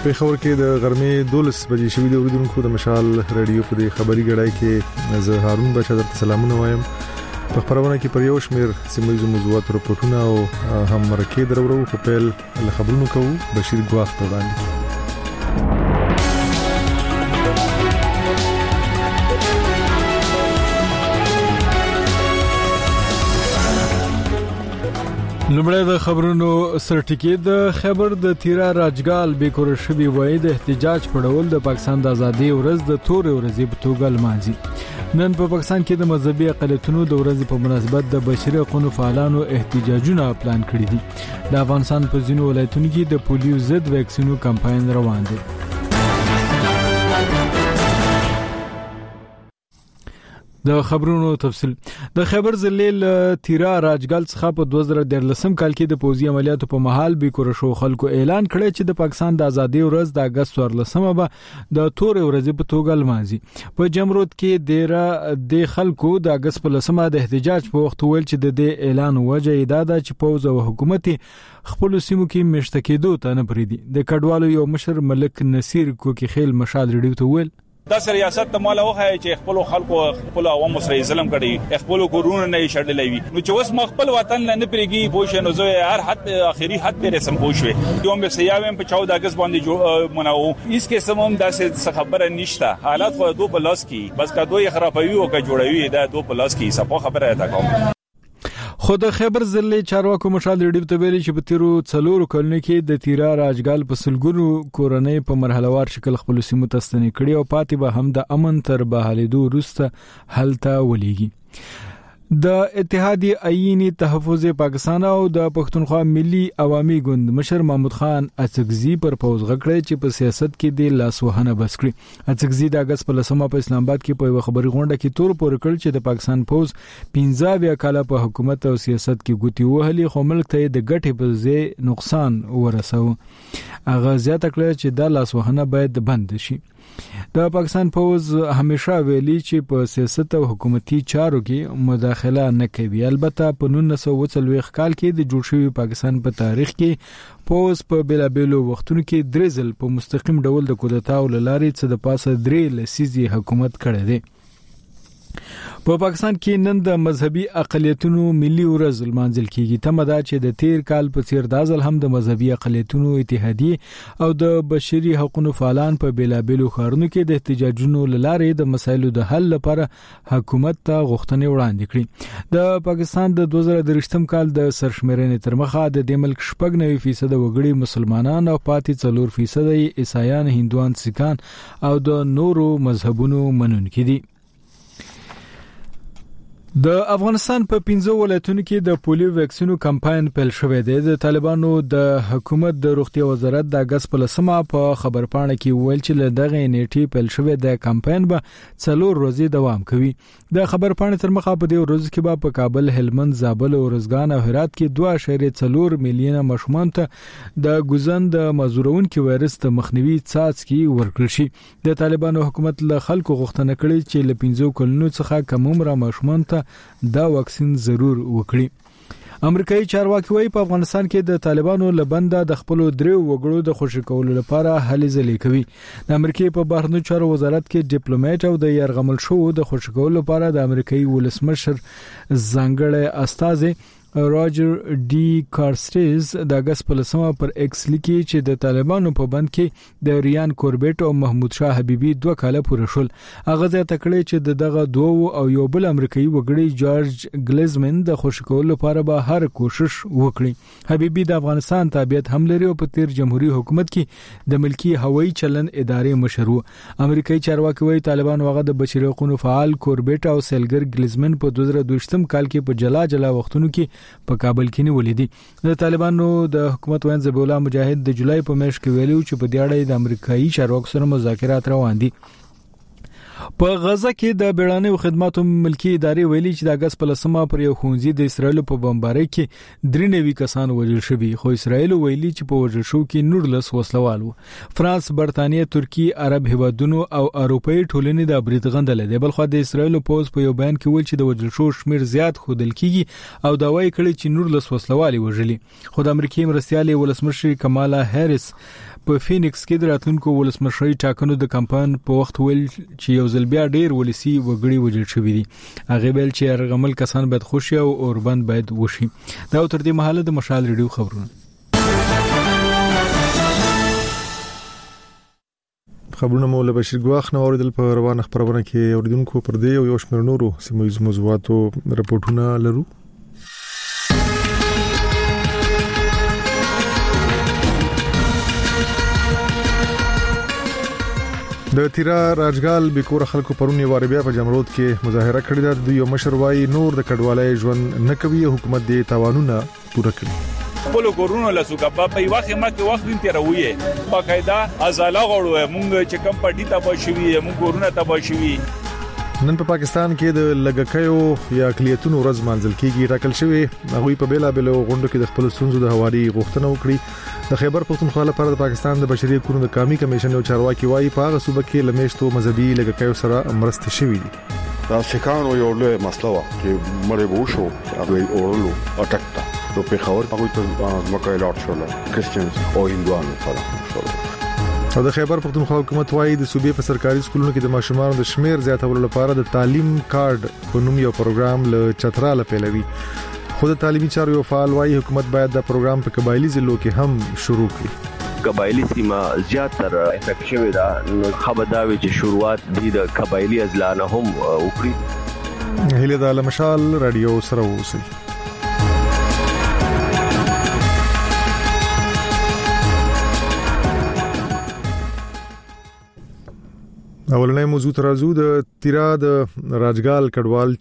په خبر کې د غرمې 12 بجې شوې د اوریدونکو د مشال رادیو په خبري غړای کې زه هارون بچا درته سلامونه وایم. په خبرونه کې پر یو شمیر سیمه موضوعات راپورټونه او هم مرکه درورو په پیل خبرونو کوو. بشیر ګواخ په باندې لمړی د خبرونو سرټکی د خبر د تیرا راجګال بیکور شوی وای د احتجاج پړول د پاکستان د ازادي ورځ د تورې ورځې په توګه لمانځي. نن په پاکستان کې د مذهبي اقلیتونو د ورځې په مناسبت د بشري حقوقو فعالانو احتجاجونه پلان کړی دي. د افغانستان په ځینو ولایتونو کې د پولیو ضد ویکسینو کمپاین روان دی. د خبرونو تفصیل د خبر ضلع تیرا راجګال څخه په 2013 کال کې د پوځي عملیاتو په محل بیکور شو خلکو اعلان کړی چې د پاکستان د ازادي ورځ د اگست 14مه به د تورې ورځې په توګه لمانځي. په جمرود کې ډیره د خلکو د اگست په 10مه د احتجاج په وخت ویل چې د دې اعلان وجه دا ده چې پوز او حکومت خپل سیمو کې مشتکیدو ته نه پریدي. د کډوالو یو مشر ملک نصیر کوکی خیل مشال ریډیو ته ویل دا ریاست ته مال وخه چې خپل خلکو خپل عوام سره ظلم کړي، خپل کورونه نه شړلې وي. نو چې اوس خپل وطن نه پریږي پوښ نو زه هر حد اخیری حد پر رسم پوښوي دوم به سیاوم په 14 اگست باندې مناو اس کې سمون داسې خبره نشته. حالات خو دو پلاس کی بس کا دوی خرابوي او کا جوړوي دا دو پلاس کی صفه خبره ده کوم. خود خبر ضلع چارواکو مشال ریډیو ته ویلي چې په تیرو 4 کلونو کې د تیرا راجګال په سلګونو کورنۍ په مرحلهوار شکل خپل سیمو ته ستنې کړي او پاتې به هم د امن تر بحالېدو وروسته هلته ولېږي. د اتحادی آئینی تحفظ پاکستان او د پښتونخوا ملي عوامي ګوند مشر محمود خان اڅکزي پر پوز غکړی چې په سیاست کې د لاسوهنه بس کړی. اڅکزي د اگست په 10مه په اسلام آباد کې په خبري غونډه کې تور پور کړ چې د پاکستان پوز 15 کاله په حکومت او سیاست کې ګوتی وهلي خو ملک ته د ګټې په ځای نقصان ورسو. هغه زیاته کړ چې د لاسوهنه باید بند شي. د پاکستان پوز همیشه ویلي چې په سیاست او حکومتي چارو کې مداخله نه کوي. البته په 1940 کال کې د جوړ شوی پاکستان په تاریخ کې پوز په بیلابیلو وختونو کې درزل په مستقیم ډول د کودتا او لارې څخه د پاسه درې لسیزي حکومت کړی دی. په پاکستان کې نن د مذهبي اقلیتونو ملي ورځ لمانځل کیږي. تمه ده چې د تیر کال په څیر دازل هم د مذهبي اقلیتونو اتحادیه او د بشري حقوقو فعالان په بیلابیلو ښارونو کې د احتجاجونو لارې د مسایلو د حل لپاره حکومت ته غوښتنې وړاندې کړې. د پاکستان د 2023 کال د سرشمېرنې تر مخه د ملک 90% وګړي مسلمانان او پاتې 4% عیسایان، هندوان، سیکان او د نورو مذهبونو منونکي دي. د افغانستان په 15 ولایتونو کې د پولیو ویکسینو کمپاین پیل شوی دی. د طالبانو د حکومت د روغتیا وزارت د اگست په 10مه په خبرپاڼه کې ویل چې له دغه نیټې پیل شوی د کمپاین به 4 ورځې دوام کوي. د خبرپاڼې تر مخه په دې ورځ کې به په کابل، هلمند، زابل او ارزګان او هرات کې 2.4 میلیونه ماشومان ته د ګوزن د مزورونکو وایرس د مخنیوي څاڅکي ورکړل شي. د طالبانو حکومت له خلکو غوښتنه کړې چې له 15 کلونو څخه کم عمر ماشومان ته دا واکسین ضرور وکړي. امریکایي چارواکي وايي په افغانستان کې د طالبانو لبنده د خپل درو وګړو د خوشی کولو لپاره هلې ځلې کوي. د امریکای په بهرنیو چارو وزارت کې ډیپلوماټ او د يرغمل شو د خوشی کولو لپاره د امریکایي ولسمشر ځانګړی استازي راجر ډي کارسټیز د اگست په 10مه پر ایکس لیکي چې د طالبانو په بند کې د ریان کوربټ او محمود شاه حبیبي 2 کاله پوره شول. هغه ته کړی چې دغه دوه او یو بل امریکایي وګړي جورج ګلیزمن د خوشی کولو لپاره به هر کوشش وکړي. حبیبي د افغانستان تابعیت هم لري او په تیر جمهوریت حکومت کې د ملکی هوایي چلن ادارې مشر و. امریکایي چارواکي وايي طالبان هغه د بشري حقوقو فعال کوربټ او سیلګر ګلیزمن په 2022 کال کې په جلا وختونو کې په کابل کې نیولې دي. د طالبانو د حکومت وین ذبیح الله مجاهد د جولای په میاشت کې ویلو چې په دې اړه د امریکایي چارواکو سره مذاکرات روان دي. په غزه کې د بیړنیو خدماتو ملکی ادارې ویلي چې د اگست په 10 پر یو ښوونځي د اسرایل په بمبارۍ کې 93 کسان وژل شوي خو اسرایل ویلي چې په وژل شو کې 19 وسلوال وو. فرانس، برتانیې، ترکیه، عرب هیوادونو او اروپאי ټولنې د برید غندل دي. بل خو د اسرایل پوز په یو بیان کې ویل چې د وژل شو شمیر زیات خودل کیږي او دا وایي کړي چې 19 وسلوال وژلي. خو د امریکای مرستيالي ولسمشر کمالا هریس په فینکس کې د راتلونکو ولسمشرۍ ټاکنو د کمپاین په وخت ویل چې یو ځل بیا ډیر ولسی وګړي وژل شوی دي. هغه ویل چې ارغمل کسان باید خوشي او اوربند باید وشي. دا تر دې مهاله د مشال ریډیو خبرونه مولا بشیر ګواخ نو اوریدل په روانه خبرونه کې اوریدونکو پر دې یو شمېر نورو سیمه ییز موضوعاتو رپورټونه لرو. د تیرا راجګال بیکور خلکو پرونی واره بیا په جمرود کې مظاهره کړې ده. دوی یو مشر وايي نور د کډوالۍ ژوند نه کوي، حکومت دې تاوانونه پوره کړي. خپل کورونو لسوګه په واخه مکه وخت دین تیروي باقاعده ازاله غړو مونږ چې کم پټی ته بشوي مونږ کورونه ته بشوي. نن په پاکستان کې د لګکیو یا اقلیتونو ورځ منځل کېږي. راکل شوی هغه په بیلا بیلو غونډو کې د خپل سنځو د هواري غوښتنه وکړي. د خیبر پختونخوا لپاره د پاکستان د بشري حقوقو د قومي کمیشن یو چارواکي وايي په هغه صوبه کې لمشتو مذهبي لګکیو سره مرسته شوې دي. دا شکان یو له مسله وا چې مړ به وشو هغه اورلو اٹکتا نو په خبر په کومه مکه لاټ شول کریسچنز او هندوانو سره شول. او د خیبر پختونخوا حکومت وايي د صوبې په سرکاري سکولونو کې د ماشومانو د شمیر زیاتولو لپاره د تعلیم کارت په نوم یو پروګرام له چتراله پیلوي. خو د تعلیمي چارو یو فعال وايي حکومت باید دا پروګرام په قبایلی ضلعو کې هم شروع کړي. قبایلی سیمه زیاتره افیکټ شوی دا نو خبرداوي چې شروعات د قبایلی اضلاع نه هم وکړي. هله د مشال رادیو سره اوسئ. اولنې موضوع ترازو د تیرا د راجګال کډوال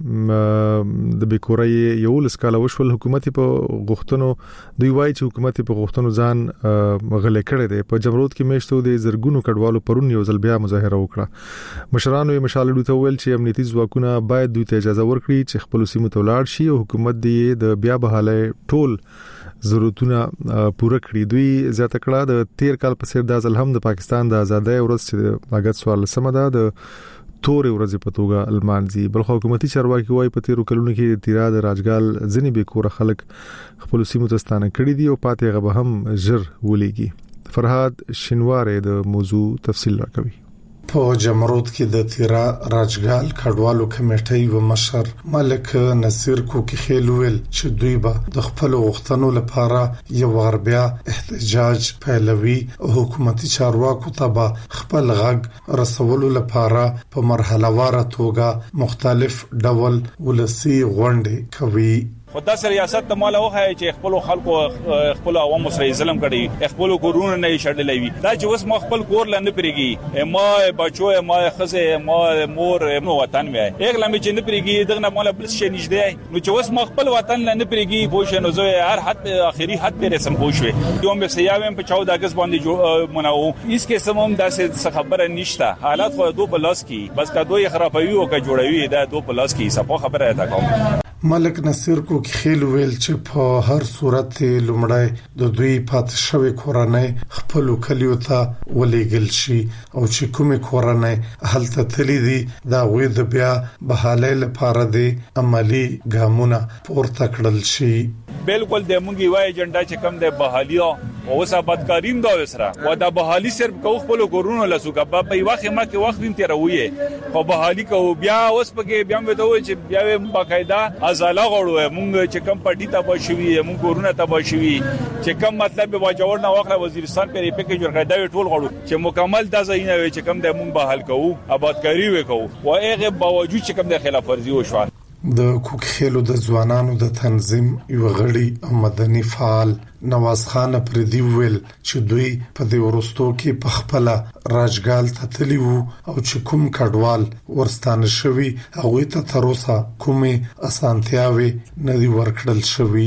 چې د بیکورۍ یو لسکاله وشول حکومت په غوښتنو دوی وایي چې حکومت په غوښتنو ځان غلې کړی دی. په جمرود کې میشتو د زرګونو کډوالو پرون یو ځل بیا مظاهره وکړه. مشرانو یې مشالډو ته ویل چې امنیتي ځواکونه باید دوی ته اجازه ورکړي چې خپل سیمو ته لاړ شي او حکومت دې د بیا بحاله ټول ضرورتونه پوره کړی. دوی زیاته کړه د 13 کال په سر د ځل هم د پاکستان د ازادۍ ورځ چې اگست 14 ده د تورې ورځې په توګه المانځي. بل حکومتي چارواکي وايي په 13 کلونو کې تیرا د راجګال ځنی به کور خلک خپل سیمو ته ستانه کړی دي او پاتې غو هم جر ولېږي. فرهاد شینواره د موضوع تفصیل راکوي. په جمرود کې د تیرا راجګال کډوالو کمیټې و مشر ملک نصیر کوکی خیلویل چې دوی به د خپل غوښتنو لپاره یو غربیا احتجاج پیلوي او حکومتي چارواکو ته به خپل غږ رسولو لپاره په مرحله وار توګه مختلف ډول ولسی غونډې کوي. خدا سره ریاست ته مال اوه چې خپل خلکو خپل عوام سره ظلم کړي، خپل کورونه نه شړلې وي. دا چې اوس خپل کور لاندې پریږي ما بچو ما خزه ما مور نو وطن مې اغلا مې چې نه پریږي دغه مال بل شي نشته. نو چې اوس خپل وطن لاندې پریږي پوه نو زه هر حد اخري حد پر رسم پوښوي. یوم به سیاوم په 14 اگست باندې مناو اس کې سموم داسې خبره نشته. حالات خو دو پلاس کی بس کا دوی خرابوي او کا جوړوي دا دو پلاس کی صفه خبره ده کوم. ملک نصیر کوکی خیل ویل چې په هر صورت لومړی د دوی پات شوی کورنۍ خپل کلیو ته ولېګل شي او چې کومه کورنۍ هلته تللی دي دا غوي د بیا بحاله لپاره د عملی ګامونه پورته کړل شي. بالکل د مونږی وای ایجنډا چې کم د بحالیا او ثباتکاریم دا وسره و دا بحالی صرف کو خپل کورونو لسوګه په واخه ما کې وخت دین تیروي او بحالی کو بیا اوس پکې بیا مې دوی چې بیا باقاعده ازاله غړو مونږ چې کم پټی ته بشوي مونږ کورونه ته بشوي چې کم مطلب به واجور نه واخله وزیرستان په پیکیج ورکړی دا ټول غړو چې مکمل د ځای نه چې کم د مونږ بحال کوو آبادکاری وکړو او هغه باوجود چې کم د خلاف ورزي وشو. د کوکخېلو د ځوانانو د تنظیم یو غړي او مدني فعال نواز خان پردي ویل چې دوی په دې ورستو کې په خپل راجګال ته تللی وو او چې کوم کډوال ورستانه شوی هغه ته تر اوسه کومه اسانتیاوي نه دی ورکړل شوی.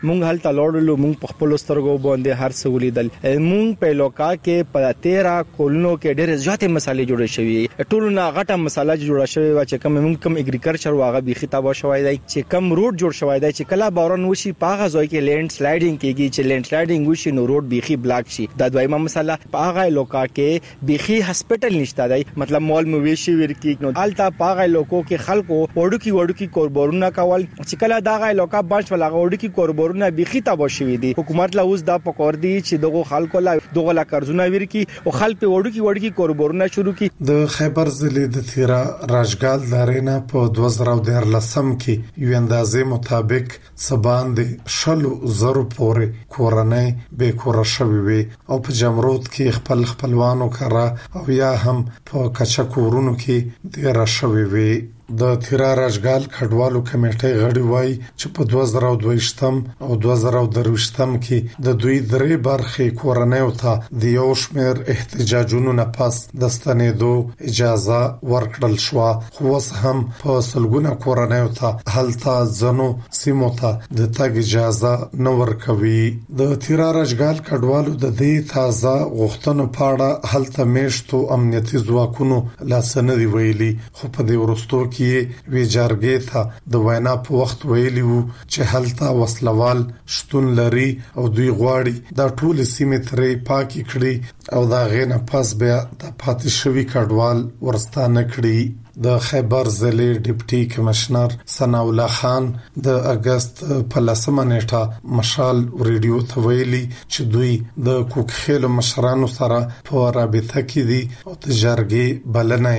مونږ هلته لوړلو، مونږ په خپل سترګو باندې هر څه ولیدل. مونږ په لوکا کې په 13 کولونو کې ډېر زیاتې مسالې جوړې شوې، ټولو نه غټه مساله جوړه شوې و چې کوم اګریکلچر واغه بيخي تابع شوی دی، چې کوم روډ جوړ شوی دی چې کله باران وشي پاغه ځای کې لینډ سلایډینګ کیږي، چې لینډ سلایډینګ وشي نو روډ بيخي بلاک شي. دا دویمه مساله پاغه لوکا کې بيخي هسپټل نشته دی، مطلب مال مویشي ورکی نو التا پاغه لوکو کې خلکو وړو کې کوربورونه کول، چې کله دا لوکا بانچ ولا وړو کې کوربورونه بيخي تابع شوی دي. حکومت لا اوس دا پکور دي چې دغه خلکو لا دغه لا قرضونه ورکی او خلک په وړو کې کوربورونه شروع کی. د خیبر ضلع د تیرا راجګال دارینا په 2013 کې یو اندازې مطابق سبان د شلو زرو پورې کورنۍ به کور شوي وي او په جمرود کې خپلوانو کرا او یا هم په کچا کورونو کې د راشوي وي. د تیرا راجګال کډوالو کمیټې غړي وای چې په 2022 او 2023 کې د دوی درې برخې کورنۍ ته د یو شمېر احتجاجونو نه پس د ستنېدو اجازه ورکړل شو، خو اوس هم په سلګونه کورنۍ ته هلته ځنو سیمو ته د تګ اجازه نه ورکوي. د تیرا راجګال کډوالو د دې تازه غوښتنو په اړه هلته میشتو امنیتي ځواکونو لاسنه دی ویلي، خو په دې ورستو کې وی جارګې ته د وینا په وخت ویلی وو چې هلته وسلوال شتون لري او دوی غواړي دا ټول سیمې ترې پاکي کړي او دا غینه پس بیا د پاتې شوی کډوال ورستانه کړي. د خیبر ضلع ډیپټي کمشنر ثنا الله خان د اگست په 10 نیټه مشال ریډیو ته ویلي چې دوی د کوکخېلو مشرانو سره په رابطه کې دي او د جرګې بلنه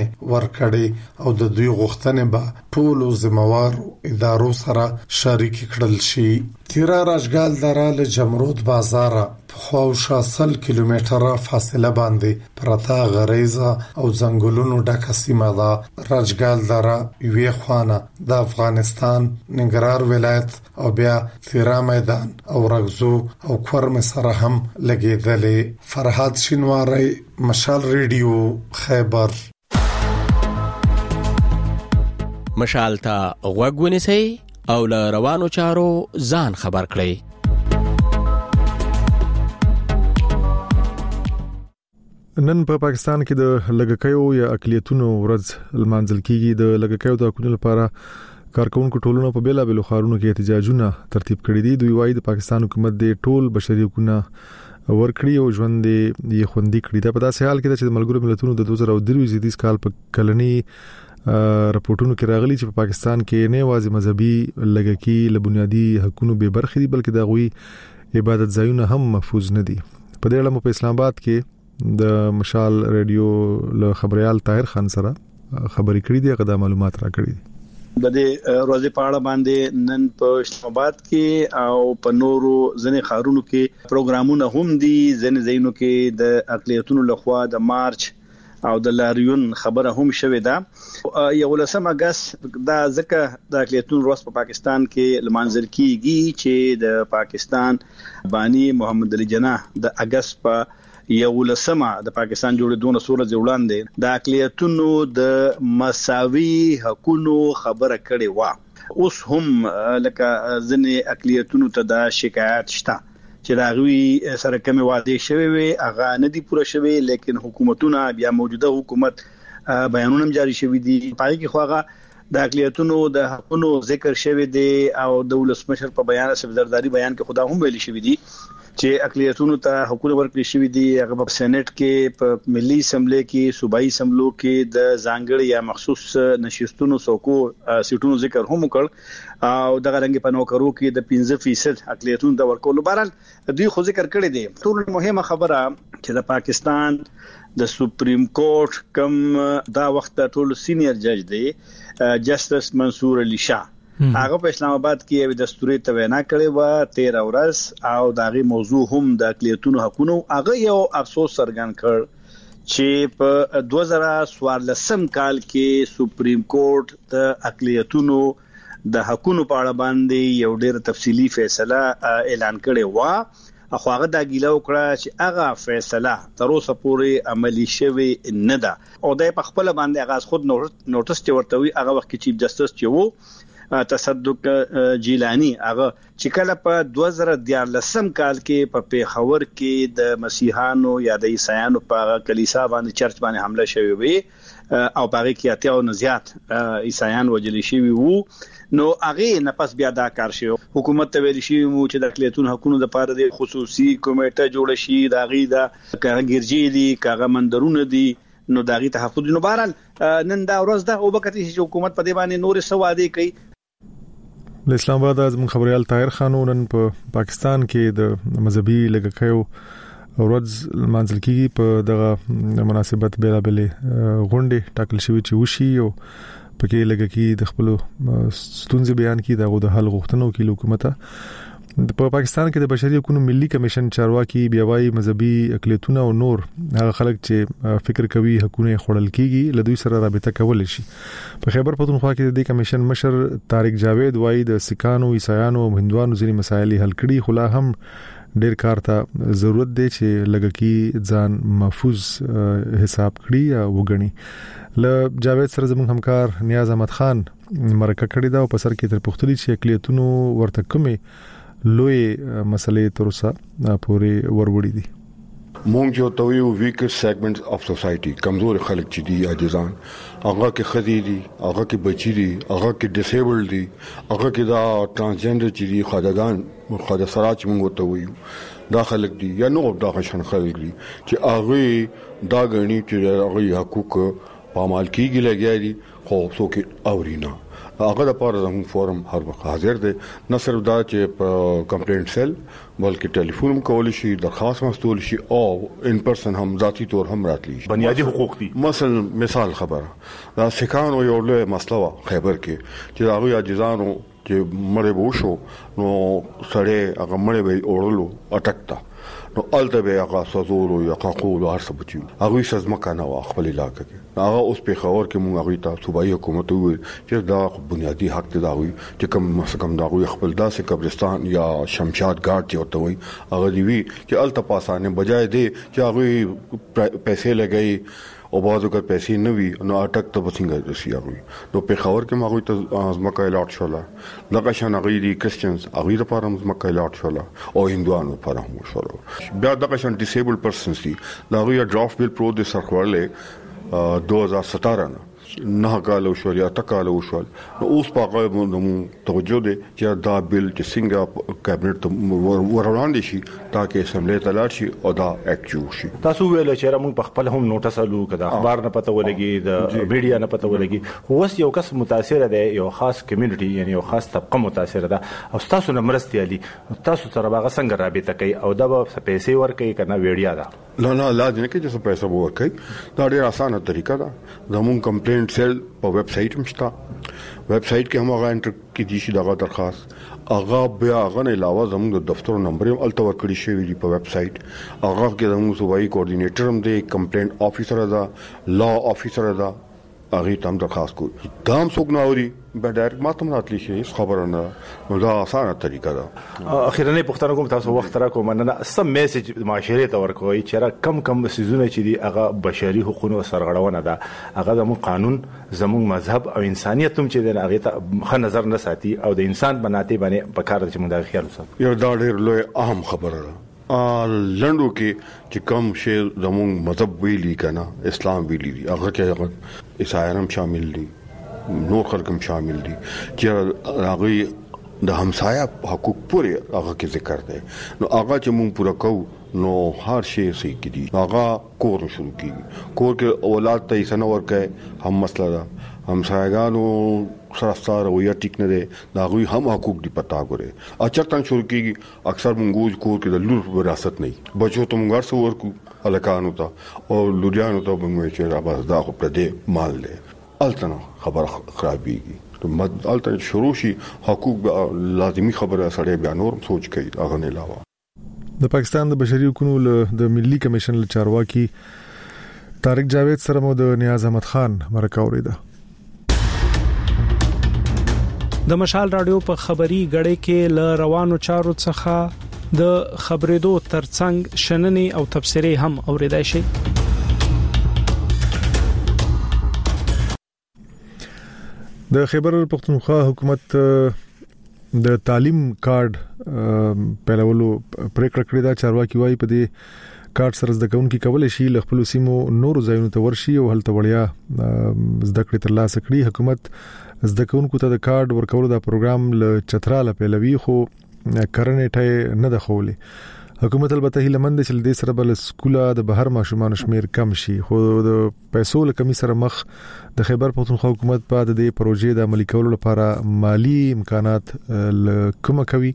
ورکړي او د دوی غوښتنې به ټول ذمہوار ادارو سره شریک کړل شي. تیرا راجګال دره له جمرود بازار په خواوشا 100 کیلومتره فاصله باندې پرتا غریزه او ځنګلونو ډکه سیمه ده. راجګال دره یوه خوانه د افغانستان ننګرهار ولایت او بیا تیرا میدان او رغزو او کورم سره هم لګیدلې. فرحات شینواری، مشال ریډیو، خیبر. مشال ته غوږ ونیسئ او له روانو چارو ځان خبر کړئ. نن په پاکستان کې د لګکیو یا اقلیتونو ورځ لمانځل کیږي. د لګکیو د حقوقو لپاره کارکونکو ټولنو په بیلا بیلو خارونو کې احتجاجونه ترتیب کړي دي. دوی وايي د پاکستان حکومت د ټول بشري حقوقونه ورکړي او ژوند یې خوندي کړي. دا په داسې حال کې چې د ملګرو ملتونو د 2023 کال په کلني راپورټونو کې راغلي چې په پاکستان کې نه یوازې مذهبي لګکی له بنیادی حقوقو به برخې دي بلکې د غوي عبادت ځایونه هم محفوظ نه دي. په دې اړه په اسلام آباد کې د مشال ریډیو له خبريال طاهر خان سره خبرې کړې دي، غدا معلومات را کړې دي. د دې ورځې په اړه باندې نن په اسلام آباد کې او په نورو ځینې ښارونو کې پروګرامونه هم دي. ځینې ځایونو کې د اقلیتونو لخوا د مارچ او د لاریون خبره هم شوې ده. 11 اگست دا ځکه د اقلیتونو ورځ په پاکستان کې لمانځل کیږي چې د پاکستان بانی محمد علي جناح د اگست په 11 د پاکستان جوړېدو سره ځوړاندې د اقلیتونو د مساوي حقوقو خبره کړې و. اوس هم لکه ځنې اقلیتونو ته د شکایت شته چې دا غوي سره کومه وعده شوی وي هغه نه دي پوره شوی، لیکن حکومتونه بیا موجوده حکومت بیانونه جاری شوی دي. پای کې خواغه د اقلیتونو د حقوقو ذکر شوی دی او د ولسمشر په بیان سفدرداري بیان کې خدا هم ویل شوی دی چې اقلیتونو ته حقوق ورکړي شوی دي. هغه په سېنات کې، په ملي اسمبلی کې، صوبایي اسمبلو کې د ځانګړي یا مخصوص نشستونو څوکو سیټونو ذکر هم وکړ او دغه رنګ په نوکرو کې د 15% اقلیتونو د ورکولو بارل دوی خو ذکر کړی دی. ټول مهمه خبره چې د پاکستان د سپریم کورټ کم دا وخت ټول سینیئر جج دی جسټس منصور علي شاه، هغه په اسلام آباد کې یو دستوري توینا کړی و 13 ورځ او داغي موضوع هم د اقلیتونو حقوقو. هغه یو افسوس څرګند کړ چې په 2014 کال کې سپریم کورټ د اقلیتونو د حقوقو په اړه باندې یو ډېر تفصیلی فیصله اعلان کړی و. خو هغه دا ګیله وکړه چې هغه فیصله تر اوسه پورې عملی شوی نه ده او د په خپل باندې هغه خود نوټس چې ورته وی هغه وخت کې چیف جسټس چې وو تصدق جیلانی هغه چې کله په 2013 کال کې په پیښور کې د مسیحانو یا د عیسایانو په کلیسا باندې چرچ باندې حمله شوې وي او په هغه کې اتیا او نزيات عیسایان وجل شوي وو نو هغه نه پس بیا دا کار شو حکومت ته ویل شي مو چې د اقلیتونو حقوقو لپاره د خصوصي کمیټه جوړ شي دا غي دا ګرځي دي کاغه مندرونه دي نو داغي تحفظ نو بهرال نن دا ورځ دا او وخت چې حکومت په دې باندې نور سواده کوي. د اسلام آباد اعظم خبريال طاهر خانونن په پاکستان کې د مذهبي لګکیو ورځ منځل کېږي په دغه مناسبت بیلابلې غونډې ټاکل شوی چې وشي او پکې لګکی د خپل ستونزې بیان کړي دغه د حل غوښتنو کې حکومت په پاکستان کې د بشري حقوقو ملي کمیشن چارواکي بیاوي مذهبي اقلیتونه او نور هغه خلک چې فکر کوي حقوقونه خړل کیږي له دوی سره رابطه کول شي. په خیبر پختونخوا کې د کمیشن مشر طارق جاوید وایي د سکانو عیسایانو او هندوانو ځینې مسایل حل کړي خو لا هم ډېر کار ته ضرورت دی چې لګکی ځان محفوظ حساب کړي او وګڼي. له جاوید سره زموږ همکار نیاز احمد خان مرکه کړې ده او په سر کې تر پختلي چې اقلیتونو ورته کومه لوی مسلې تر اوسه پورې وروړي دي. مونږ یو ته یو ویکر سیګمنټس اف سوسايټي کمزور خلک چې دي عاجزان هغه کې خدي دي هغه کې بچي دي هغه کې ډیسیبل دي هغه کې دا ترانسجندر چې دي خدایان خدای سراج مونږ ته ویو دا خلک دي یا نو دا شان خلک دي چې هغه دا غني چې هغه حقوق پامال کیږي لګیا دي خو څوک اورینا هغه د پاره زموږ فورم هر وخت حاضر دی نه صرف دا چې په کمپلینټ سیل بلکې ټلیفون کول شي درخواست مستول شي او ان پرسن هم ذاتی طور هم راتلی شي. بنیادی حقوق دي مثال خبره دا سکانو یو له مسله خیبر کې چې هغه عاجزانو چې مړې بوشو نو سړې هغه مړې به اورلو اٹکتا نو الته به هغه سزورو یا قاقول هر څه بچو هغه سزما کنه خپل علاقې کې هغه اوس په خبر کې مونږ هغه ته صوبایي حکومت وي چې دا بنیادی حق دی دا وي چې کوم دا وي خپل داسې قبرستان یا شمشاد ګارد چې وته وي هغه دی وی چې الته پاسانه بجای دی چې هغه پیسې لګي او بعضو کا پیسې نه وي نو اٹک ته وسنګ رسي هغه نو په خبر کې هغه ته ازمکه الاټ شولا دغه شان هغه دي کرسچنز هغه لپاره ازمکه الاټ شولا او هندوانو لپاره هم شولا بیا دغه شان ډیسیبل پرسنز دي دا یو ډرافټ بیل پرو د سرخوړلې 2017 نه کال وشو یا تکال وشو نو اوس په هغه باندې توجه دي چې دا بیل چې څنګه کابینټ وروړاندې شي ترڅو اسمبلی ته لاړ شي او دا اکټیو شي. تاسو ویل چې موږ په خپل هم نوټس الو کدا اخبار نه پته ولګي د میډیا نه پته ولګي خو اوس یو کس متاثر دی یو خاص کمیونټي یعنی یو خاص طبقه متاثر ده او تاسو نه مرستي علي تاسو سره باغ څنګه رابطه کوي او دا به پیسې ورکوي کنه ویډیا ده نه لازم نه کې چې پیسې ورکوي دا ډیره اسانه طریقه ده زموږ کمپلینټ سیل په ویب سټ مشتا ویب سټ کې هم هغه انټر کې دي چې دا درخواست هغه بیا هغه نه علاوه زموږ د دفتر نمبر هم الته ورکړی شوی دی په ویب سټ هغه کې زموږ صوبایي کوارډینیټر هم دی کمپلینټ افیسر ده لا افیسر ده هغه تم درخواست کوي دا هم څوک نه اوري به ډایرکټ ماته راتلی شي خبره نه نو دا اسانه طریقه ده. اخیرا پښتنه کوم تاسو وخت را کوم نه سم میسج معاشره ته ورکوي چې کم سيزونه چې دي هغه بشري حقوقو سرغړونه ده هغه زموږ قانون زموږ مذهب او انسانيت هم چې هغه ته خ نظر نه ساتي او د انسان بناته باندې په کار چې موږ دا خیال وساتو. یو دا ډېر لوی اهم خبره ده لندو کې چې کوم شی زموږ مذهب ویلي کنه اسلام ویلي هغه کې عیسایان هم شامل دي نور خلک هم شامل دي چې هغه د همسایه حقوق پورې هغه کې ذکر دی نو هغه چې مونږ پورا کوو نو هر شی سي کېږي هغه کور شروع کیږي کور کې اولاد ته یې سنور کوي هم مسله ده همسایګانو سره ویا ټیک نه دی دا غوي هم حقوق دی پتا غره اچتن شروع کیږي اکثر مونږ کور کې د لور وراثت نه بچو ته مونږ سره ورکو الکانو ته او لوریانو ته مونږ چې را باز دا خو پر دې مال دی التنا خبر خرابيږي التنا شروع شي حقوق لازمي خبره سره بیا نور سوچ کوي هغه نه علاوه. د پاکستان د بشري حقوقو د ملي کمیشن له چارواکي طارق جاوید سره مو د نیاز احمد خان مرکه اوریده. د مشال رادیو په خبري غړې کې ل روانو چارو څخه د خبرېدو ترڅنګ شننې او تبصرې هم اوریدای شي. د خیبر پختونخوا حکومت د تعلیم کارت پیلولو پریکړه کړې ده. چارواکي وايي په دې کارت سره زده کوونکي کولای شي له خپل سیمو نور ځایونو ته ورشي او هلته وړیا زده کړې ترلاسه کړي. حکومت زده کوونکو ته د کارت ورکولو دا پروګرام له چتراله پیلوي خو کرنې ته نه د خولې. حکومت البته هیله مند چې د سره بل سکولا د بهر ماشومان شمیر کم شي خو د پیسو له کمی سره مخ د خیبر پختونخوا حکومت په د دې پروژې د عملي کولو لپاره مالی امکانات کومه کوي.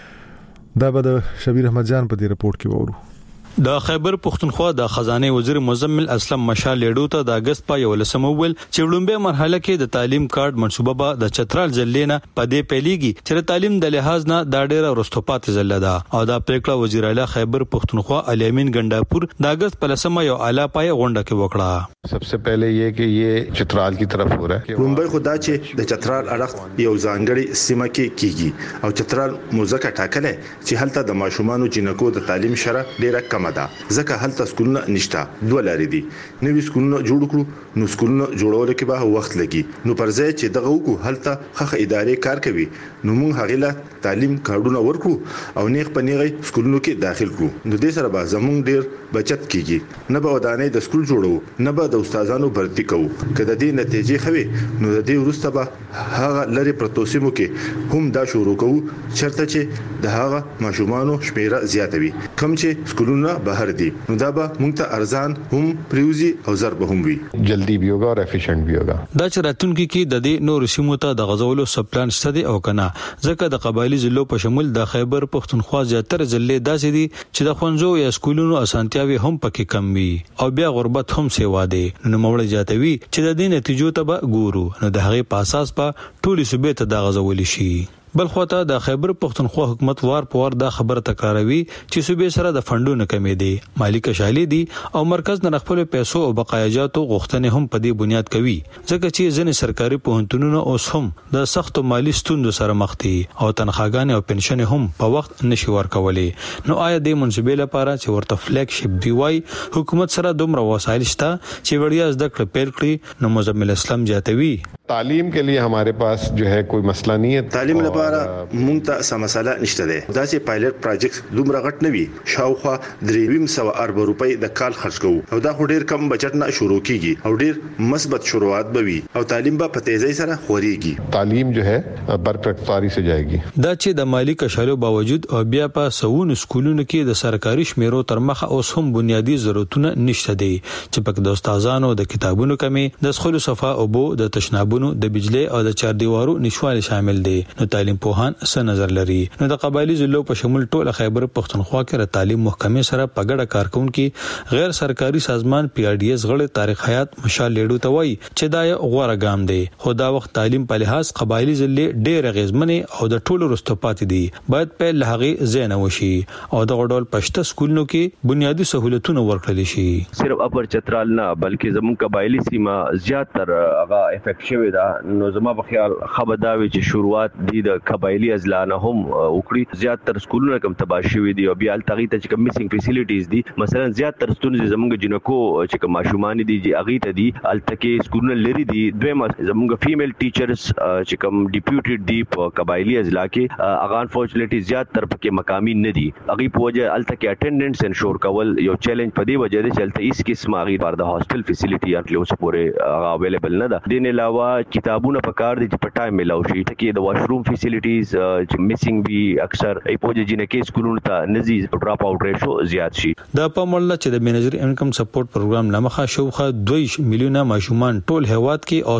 دا به د شبیر احمد جان په دې رپورت کې وورو. د خیبر پختونخوا د خزانه وزیر مزمل اسلم مشال لیډو ته د اگست په 11 ول چې لومبه مرحله کې د تعلیم کارت منصوبه به د چترال ځلینه په دې پیلېږي چې تعلیم د لحاظ نه دا ډېره رستوپات زله ده او دا پریکړه وزیر اعلی خیبر پختونخوا علي امین ګنداپور د اگست په 10 یو اعلی پای غونډه کې وکړه. सबसे पहले ये कि ये چترال کی طرف हो रहा है. لومبه خدا چې د چترال اړخ یو ځانګړي سیمه کې کیږي او چترال موزه ټاکلې چې هلته د ماشومانو جنکو د تعلیم شره ډیره کم ده ځکه هلته سکولونه نشته. دوه لارې دي، نوې سکولونه جوړ کړو نو سکولونه جوړول کې به وخت لګي نو پر ځای چې دغه وکړو هلته خخ ادارې کار کوي نو موږ هغه له تعلیم کارډونه ورکړو او نیغ په نیغه سکولونو کې داخل کړو نو دې سره به زموږ ډیر بچت کیږي. نه به ودانې د سکول جوړو نه به د استادانو برتي کوو. کله دې نتیجې خوي نو د دې وروسته به هغه لري پروتوسیمو کې هم دا شروع کوو چرته چې د هغه ماشومانو شمیره زیاتوي کم چې سکولونه بهر دي نو دا به موږ ته ارزان هم پریوزي او ضرب هم وي، جلدی بھی ہوگا اور افیشنٹ بھی ہوگا. دا چې راتونکو کې د دې نور سیمو ته د غزولو سب پلان شته او کنه ځکه د قبایلی ضلعو په شمول د خیبر پختونخوا زیاتره ضلع داسې دي چې د خونځو یا سکولونو اسانتیاوي هم پکې کم وي او بیا غربت هم سیوا دي. نو موږ جاتوي چې د دې نتیجو ته به ګورو نو د هغې په اساس په ټولي صوبې ته د غزول شي. بل خواته د خیبر پختونخوا حکومت وار په وار دا خبره تکراروي چې صوبې سره د فندونو کمی دي، مالی کشالي دي او مرکز نه خپل پیسو او بقایاجاتو غوښتنې هم په دې بنیاد کوي ځکه چې ځینې سرکاري پوهنتونونه اوس هم د سخت مالی ستوندو سره مخ دي او تنخواګانې او پنشن هم په وخت نشي ورکولې. نو آیا د منصوبې لپاره چې ورته فلیګ شپ دی وای حکومت سره دومره وسایل شته چې وړیا زده کړې پیل کړي؟ نو مزمل اسلام جاتوي تعلیم के लिए हमारे पास जो है कोई मसला नहीं है. تعلیم لپاره مونږ ته سم مسله نشته ده. دا چې پایلټ پروجیکټ دومره غټ نه وي شاوخوا 300 ارب روپۍ د کال خرج کوو او دا ډیر کم بجټ نه شروع کیږي او ډیر مثبت شروعات به وي او تعلیم به په تیزی سره خوريږي. تعلیم جو है برکتاری سے جائے گی. دا چې د مالی کشالو باوجود او بیا په سوون سکولونو کې د سرکاري شمیرو تر مخه اوس هم بنیادی ضرورتونه نشته دي چې پک د استادانو د کتابونو کمی د سکول صفه او بو د تشنابونو د بجلی او د چار دیوارو نشواله شامل دي. نو تعلیم پوهان څه نظر لري؟ نو د قبایلی ضلعو په شمول ټول خیبر پختونخوا کې د تعلیم محکمې سره په ګډه کارکونکو غیر سرکاري سازمان پی آر ډي اس غړي طارق حیات مشال لیډو ته وایي چې دا یو غوړه ګام دی خو دا وخت تعلیم په لحاظ قبایلی ضلع ډېر غیزمنې او د ټولو رستوپات دي باید په لهغه زینه وشي او د غډول پښته سکولونو کې بنیادی سہولتونه ورکړل شي. صرف اپر چترال نه بلکې زمون قبایلی سیمه زیات تر هغه افیکټ شوی دا. نو زما په خیال خبرداوي چې شروعات دي د قبایلی ازلانه هم وکړي. زیات تر سکولونه کم تباہ شوی دي او بیا التغی ته چې کم میسنګ فیسیلیټیز دي مثلا زیات تر ستونزې زمونږ جنکو چې کوم ماشومان دي چې اغي ته دي التکه سکولونه لري دي. دویم زمونږ فیمیل ټیچرز چې کوم ډیپیوټډ دي په قبایلی ازلا کې اغه انفورچونټلی زیات تر پکې مقامی نه دي. اغي په وجه التکه اټینډنس انشور کول یو چیلنج په دې وجه دي چې الته اس قسم اغي پر د هاستل فیسیلیټي ان اوس پورې اویلیبل نه ده. دین علاوه کتابونه په کار دي چې په ټایم ملاو شي ټکي د واشروم فیسیلیټیز چې میسنګ وی اکثر ای پوجي جنکه سکولونو ته نزي ډراپ اوټ ریشو زیات شي. د پاموړل چې د منیجر انکم سپورټ پروګرام لمخه شوخه 2 میلیونه ماشومان ټول هواد کې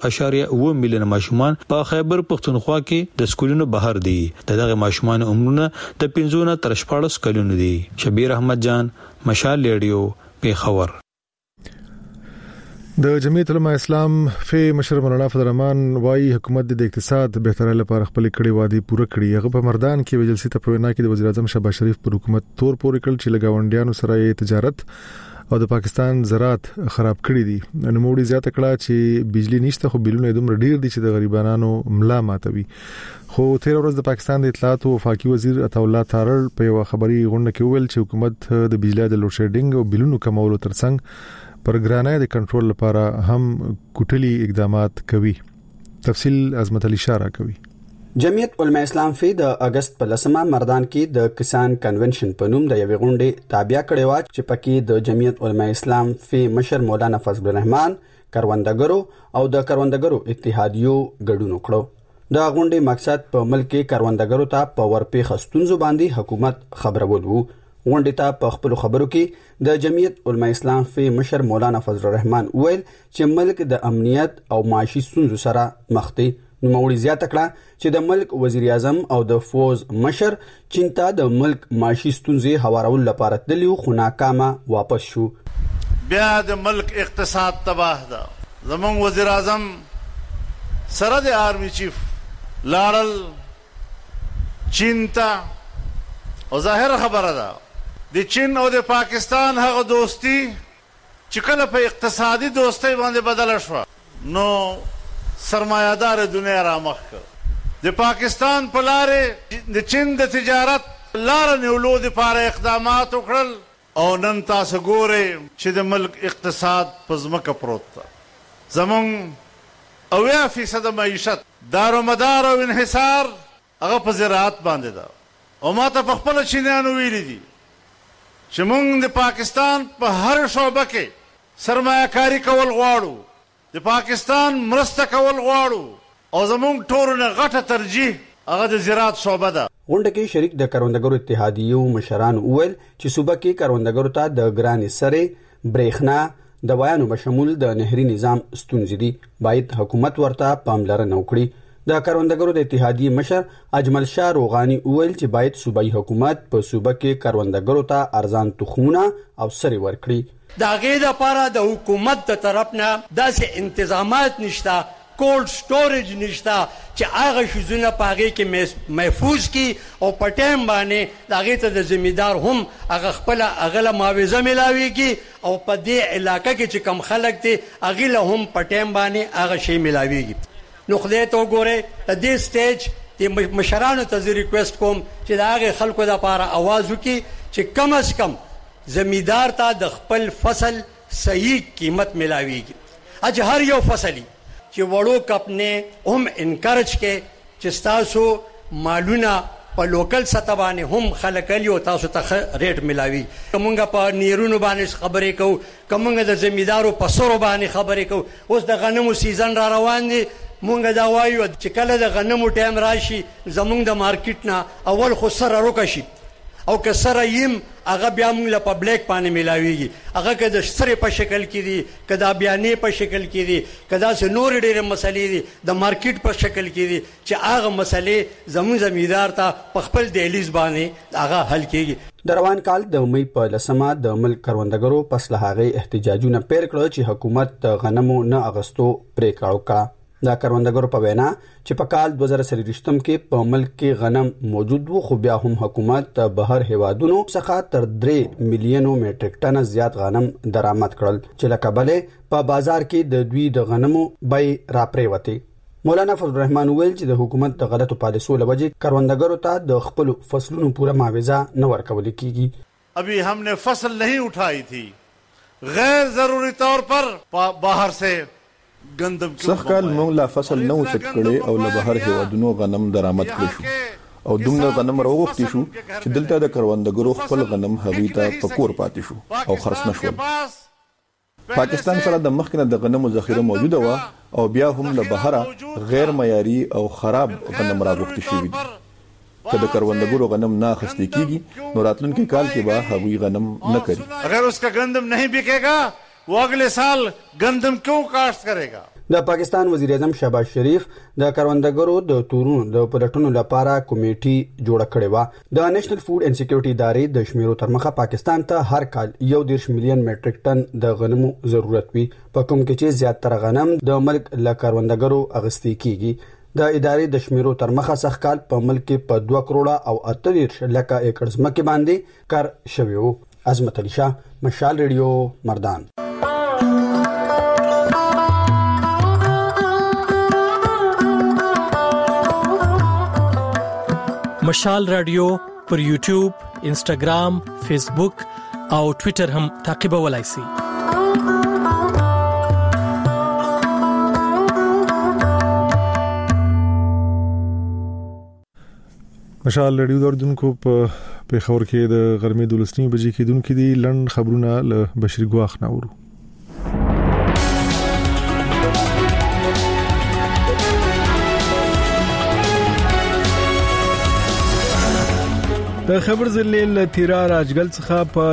او 3.9 میلیونه ماشومان په خیبر پختونخوا کې د سکولونو بهر دي. دغه ماشومان عمرونه د 15 تر 14 کلونو دي. شبیر احمد جان مشال لیډیو پیښور. د جمعیت علماء اسلام فی مشر مولانا فضل الرحمن وايي حکومت د اقتصاد بهترۍ لپاره خپل کړي وادي پوره کړي. هغه په مردان کې وجلسي ته په وینا کې د وزیر اعظم شهباز شریف پر حکومت تور پورې کړ چې لګاونډیانو سره تجارت او د پاکستان زراعت خراب کړي دي. نوموړي زیاته کړه چې بجلی نشته خو بیلونه دومره ډیر دي چې د غریبانو ملا ماتوي. خو تیر ورځ د پاکستان د اطلاعات او وفاقي وزیر عطا الله تارړ په یو خبري غونډه کې ویل چې حکومت د بجلی د لوډ شیډینګ او بیلونو کمولو ترڅنګ پر ګرانۍ د کنټرول لپاره هم کوټلي اقدامات کوي. تفصیل عظمت علي شاه راکوي. جمعیت علماء اسلام فی د اگست په 10 مردان کې د کسان کنونشن په نوم د یوې غونډې تابع کړې و چې پکې د جمعیت علماء اسلام فی مشر مولانا فضل الرحمن کروندګرو او د کروندګرو اتحادیو ګډون وکړو. د غونډې مقصد په ملک کې کروندګرو ته په ورپېښ ستونزو باندې حکومت خبرول وو. غونډې ته په خپل خبرو کې د جمعیت علماء اسلام فی مشر مولانا فضل الرحمن ویل چې ملک د امنیت او معاشي ستونزو سره مخ دی. نوموړي زیاته کړه چې د ملک وزیر اعظم او د فوز مشر چین ته د ملک معاشي ستونزې هوارول لپاره تللی خو ناکامه واپس شو. بیا د ملک اقتصاد تباہ ده. زمونږ وزیر اعظم سره د آرمی چیف لاړل چین ته او ظاهر خبره ده د چین او د پاکستان هغه دوستی چې کله په اقتصادي دوستۍ باندې بدله شوه نو سرمایه‌دار دنیا را مخ کړ. د پاکستان په لارې د چین د تجارت لاره نیولو دپاره اقدامات وکړل او نن تاسو ګورئ چې د ملک اقتصاد په ځمکه پروت ده. زمونږ 80% معیشت دارومدار او انحصار هغه په زراعت باندې ده. او ما ته په خپله چینیانو ویلي دي چې موږ د پاکستان په هر شعبه کې سرمایه کاری کول غواړو، د پاکستان مرسته کول غواړو او زموږ ټولو نه غټه ترجیح هغه د زراعت شعبه ده. غونډه کې شریک د کروندګرو اتحادیو مشران وویل چې صوبه کې کروندګرو ته د ګرانې سرې، برېښنا، دوایانو بشمول د نهري نظام ستونزې دي. باید حکومت ورته پاملرنه وکړي. د کروندګرو د اتحادیې مشر اجمل شاه روغانی وویل چې باید صوبایي حکومت په صوبه کې کروندګرو ته ارزان تخمونه او سرې ورکړي. د هغې دپاره د حکومت د طرف نه داسې انتظامات نشته، کولډ سټوریج نشته چې هغه شیزونه په هغې کې محفوظ کړي او په ټایم باندې د هغې ته د زمیندار هم هغه خپله هغه له معاوضه میلاویږي او په دې علاقه کې چې کم خلک دي هغې له هم په ټایم باندې هغه شی میلاویږي. نو خدای ته وګورئ د دې سټیج د مشرانو ته زه ریکویسټ کوم چې د هغې خلکو دپاره اواز وکړي چې کم از کم زمیندار ته د خپل فصل صحیح قیمت ملاویږي. اج هر یو فصلي چې وړو کپنې هم انکرج کې چې ستاسو مالونه په لوکل سطح باندې هم خلک لي او تاسو ته ریټ ملاوي. کومګه په نیرونو باندې خبرې کوو، کومګه د زمیندارو په سرو باندې خبرې کوو. اوس د غنمو سیزن را روان دی، مونږ دا وایو چې کله د غنمو ټایم راشي زمونږ د مارکیټ نه اول خو سره روکه شي او که سره یم هغه بیا مونږ له پبلیک باندې میلاویږي. هغه که د سرې په شکل کې دي، که د بیانې په شکل کې دي، که داسې نورې ډېرې مسلې دي د مارکیټ په شکل کې دي چې هغه مسلې زمونږ زمیندار ته په خپل دهلیز باندې هغه حل کېږي. د روان کال د مې په 10 د ملک کروندګرو پس له هغې احتجاجونه پیل کړل چې حکومت د غنمو نه اغستو پرېکړه وکړه. د کروندګرو په وینا چې په کال 2023 کې په ملک کې غنم موجود وو خو بیا هم حکومت بهر هیوادونو څخه تر 3 میلیونو میټریک ټن زیات غنم درآمد کړل چې لکه بلې په بازار کې د دوی د غنمو بیې راپریوتې. مولانا فضل الرحمن ویل چې د حکومت د غلطو پالیسیو له وجې کروندګرو ته د خپل فصلونو پوره معاوضه نه ورکول کیږي. ابھی ہم نے فصل نہیں اٹھائی تھی، غیر ضروری طور پر باہر سے سخکال مونږ لا فصل نه وچت کړي او له بهر هیوادونو غنم درآمد کړی شو او دومره غنم راوغوښتي شو چې دلته د کروندګرو خپل غنم هغې ته په کور پاتې شو او خرڅ نه شول. پاکستان سره د مخکنه د غنمو ذخیره موجوده وه او بیا هم له بهره غیر معیاري او خراب غنم راغوښتي شوي دي. که د کروندګرو غنم نه اخیستل کیږي نو راتلونکي کال کې به هغوی غنم نه کوي. اگر اس کا گندم نہیں بکے گا وہ اگلے سال گندم کیوں کاشت کرے گا. د پاکستان وزیر اعظم شهباز شریف د کروندګرو د تورونو د پلټونو لپاره کمیټي جوړه کړې و. د نېشنل فود اینډ سکیورټي ادارې د شمیرو تر مخه پاکستان ته هر کال 1.5 میلیون میټریک ټن د غنمو ضرورت وي، په کوم کې چې زیاتره غنم د ملک له کروندګرو اغستې کیږي. د ادارې د شمیرو تر مخه سخت کال په ملک کې په 2 کروڑه او 38 لکه ایکړ ځمکې باندې کار شوی وو. عظمت علي شاه، مشال ریډیو، مردان. مشال رادیو پر یوټیوب، انسټاګرام، فیسبوک او ټوئیټر هم تعقیبولای شئ. مشال رادیو دردونکو په خبر کې د غرمې 12 بجې کې دونکو دي لند خبرونه له بشری ګواخ ناورو. د خبر زلیل تیرا راجګل څخه په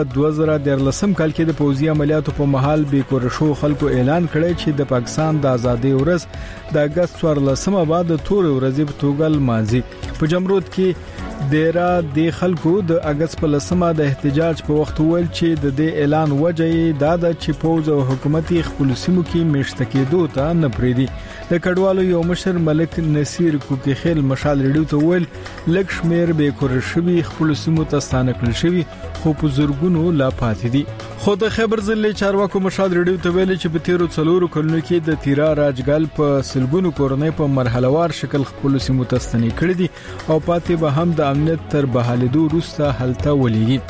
2013 کال کې د پوځي عملیاتو په محل بیکورشو خلکو اعلان کړی چې د پاکستان د ازادۍ ورځ د اگست 14 بعد د تور ورځې په توګه مازی په جمرود کې ډیرا د خلکو د اگست په لسمه د احتجاج په وخت ویل چې د دې اعلان وجه دا د چې پوز او حکومتي خپل سیمو کې مشت کېدو ته نه پریدي. د کډوالو یو مشر ملک نصیر کوکیخیل مشال ریډیو ته ویل لکشمیر به کورشوي خپل سیمو ته ستانه کړل شوی خو په زورګونو لا پاتې دي. خو د خبر زلې چارواکو مشال ریډیو ته ویل چې په 13 کلونو کې د تیرا راجګل په سلګونو کورنۍ په مرحلهوار شکل خپل سیمو ته ستنې کړې دي او پاتې به هم د امنیت تر بحالېدو وروسته حالته ولېږي.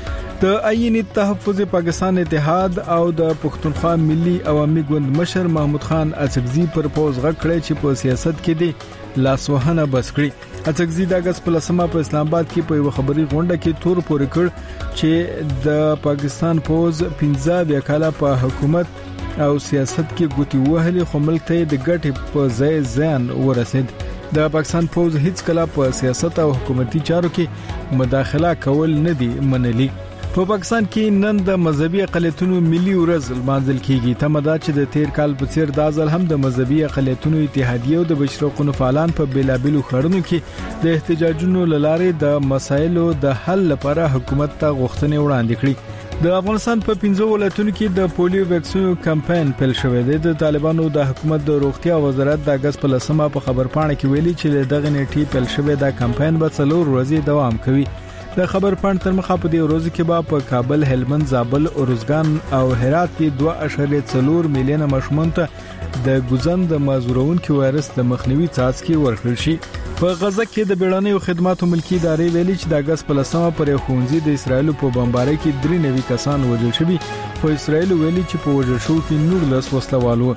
د عین تحفظ پاکستان اتحاد او د پښتونخوا ملي عوامي ګوند مشر محمود خان اڅکزي پر پوز غږ کړی چې په سیاست کې دي لاسوهنه بس کړی. اڅکزي د اگست په لسمه په اسلام آباد کې په یو خبري غونډه کې تور پورې کړ چې د پاکستان پوز 15 کاله په حکومت او سیاست کې ګوتې وهلې خو ملک ته د ګټې په ځای ځان ورسید. د پاکستان پوز هیڅ کله په سیاست او حکومتي چارو کې مداخله کول نه دي منلي. په پاکستان کې نن د مذهبي اقلیتونو ملي ورځ لمانځل کیږي. تمدا چې د تیر کال په څیر د ځل هم د مذهبي اقلیتونو اتحادیه او د بشرقونو فعالان په بیلابلو خړونو کې د احتجاجونو لاره د مسایلو د حل لپاره حکومت ته غوښتنې وړاندې کړې. د افغانستان په 15 ولایتونو کې د پولیو ویکسینو کمپاین پیل شوی دی. د طالبانو د حکومت د روغتیا وزارت د اگست په لسمه په خبرپاڼه کې ویلي چې دغه نیټه پیل شوی دا کمپاین به 4 ورځې دوام کوي. د خبرپاڼې تر مخه په دې ورځو کې به په کابل، هلمند، زابل، اروزګان او هرات کې 2.4 میلیونه ماشومان ته د ګوزن د مازورونکو وایرس د مخنیوي څاڅکي ورکړل شي. په غزه کې د بیړنیو خدماتو ملکی ادارې ویلي چې د اگست په لسمه پر خونځي د اسرایل په بمبارۍ کې 93 کسان وژل شوي خو اسرایل ویلي چې په وژل شو کې 19 وسلوالو.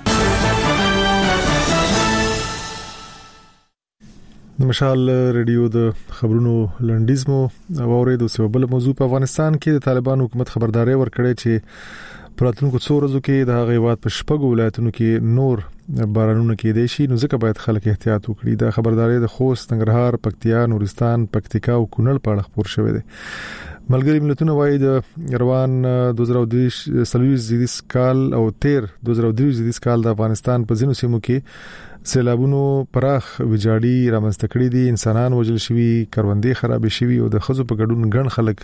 مشال ریډیو د خبرونو لنډیزمو اوریدو څه بل موضوع په افغانستان کې د طالبان حکومت خبرداري ورکړې چې پراتونکو څو ورځو کې د هغې په شپږو ولایتونو کې نور بارانونه کېدای شي نو ځکه باید خلک احتیاط وکړي. دا خبرداري د خوست، ننګرهار، پکتیا، نورستان، پکتیکا او کونړ په اړه خبر شوې ده. ملګری ملتونه وايي د روان 2023 کال او 2023 کال د افغانستان په ځینو سیمو کې سیلابونو پراخ ویجاړي رامنځته کړې دي. انسانان وژل شوي، کروندې خراب شوي او د خزو په ګډون ګڼ خلک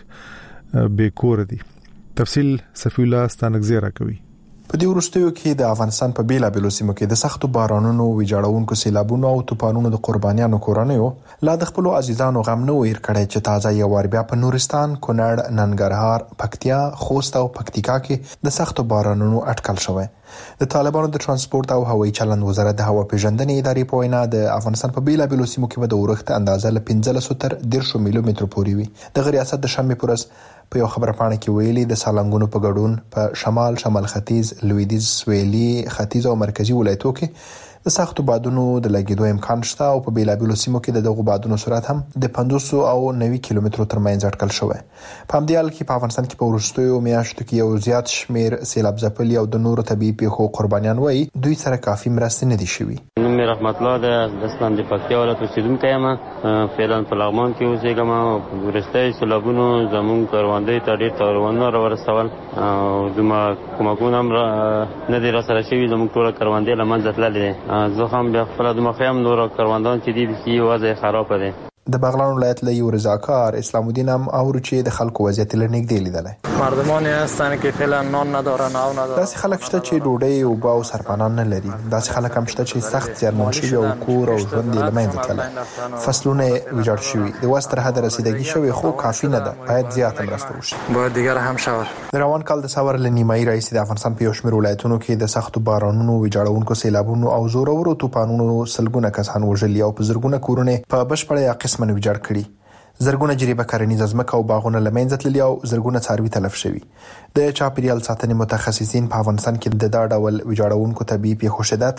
بې کور دي. تفصیل صفی الله ستانګزیرا کوي. په دې وروستیو کې د افغانستان په بیلابلو سیمو کې د سختو بارانونو، ویجاړونکو سیلابونو او طوفانونو د قربانیانو کورنیو لا د خپل عزیزانو غم نه ویر کړي چې تازه یو ور بیا په نورستان، کونړ، ننګرهار، پکتیا، خوست او پکتیکا کې د سختو بارانونو اټکل شوی. د طالبانو د ترانسپورت او هوایي چلند وزارت د هوا پیژندنې ادارې په وینا د افغانستان په بیلابلو سیمو کې به د اورښت اندازه له 15 تر 10 میلیمتر پورې وي. د ریاست د شنبه پورز په یو خبرپاڼه کې ویلي د سالنګونو په ګډون په شمال ختیځ، لویدیځ، سویلي، ختیځ او مرکزی ولایتونو کې د سختو بادونو د لګیدو امکان شته او په بیلابلو سیمو کې دغه بادونو سرعت هم د 500 او 90 کیلومترو ترمنځ اټکل شوی. په همدې حال کې په افغانستان کې په ورستیو میاشتو کې یو زیات شمیر سیلاب ځپلي او د نورو طبيعي پیښو قربانیان وایي دوی سره کافي مرستې نه دي شوي. مې رحمت الله د دستان د پکتیا ولایت اوسیدونکی یم. فعلا په لغمان کې اوسېږم او ورستي سیلابونو زموږ کروندې ته ډېر تاوانونه راورسول او زما کومکونه هم نه دي راسره شوي. زموږ ټوله کروندې له منځه تللې دي. زه هم بیا خپل د مخیم نور کروندان چې دي بسي وضع خراب دي. د بغلان ولایت له یو رضاکار اسلام الدین هم اورو چې د خلکو وضعیت لنګ دی لیدل. مردمانی هستن که فعلا نان ندارن او ندارن. داسې خلک شته چې ډوډۍ او باو سرپناه نه لري. داسې خلک هم شته چې سخت زیانمن شوي او کور او ژوند یې له منځه تللی. فصلونه ویجاړ شوي. د وس تر حد رسیدګي شوی خو کافي نه ده. باید زیاته مرسته وشي. باید دیگر هم شود. د روان کال د ساور لنیمایي رئیس د افغانستان په یو شمېر ولایتونو کې د سختو بارانونو، ویجاړونکو سیلابونو او زورورو طوفانونو سلګونه کسان وژلي او په زرګونه کورونه په بشپړه یا قسمه ویجاړ کړي. زرګونه جریبه کرنیز ځمکه او باغونه له منځه تللي او زرګونه څاروي تلف شوي. د چاپیریال ساتنې متخصصین په افغانستان کې د دا ډول ویجاړونکو طبيعي پیښو شدت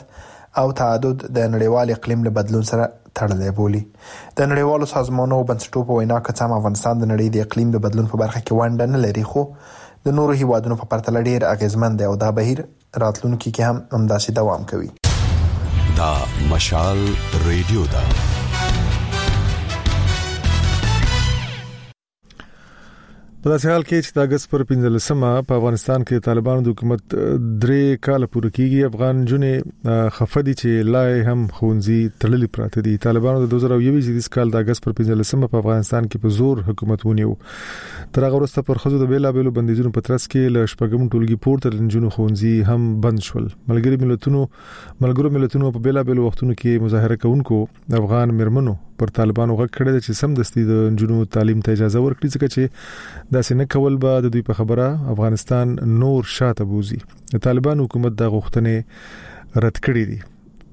او تعدد د نړیوال اقلیم له بدلون سره تړلې بولي. د نړیوالو سازمانونو او بنسټونو په وینا کڅام افغانستان د نړۍ د اقلیم د بدلون په برخه کې ونډه نه لري، خو د نورو هیوادونو په پرتله ډیر اغیزمن دی او دا بهیر راتلونکي کې هم همداسې دوام کوي. دا مشال ریډیو دا په داسې حال کې چې د اگست پر 15مه په افغانستان کې طالبانو د حکومت 3 کال پوره کیږي، افغان جنې خفدي چې لای هم خونځي تړلې پراته دي. طالبانو د 2021 کال د اگست پر 15مه په افغانستان کې په زور حکومت ونیو. تر هغه وروسته پر خزو د بیلابېلو بندیزونو په ترڅ کې ل شپږم ټولګي پورته د جنونو خونځي هم بند شول. ملګرو ملتونو په بیلابېلو وختونو کې مظاهره کوونکو افغان مرمنو پر طالبانو غږ کړی چې سم دستي د جنونو تعلیم ته اجازه ورکړي، ځکه چې دا څنګه کول به د دوی په خبره افغانستان نور شاته بوزي. د طالبان حکومت د غوښتنې رد کړې دي.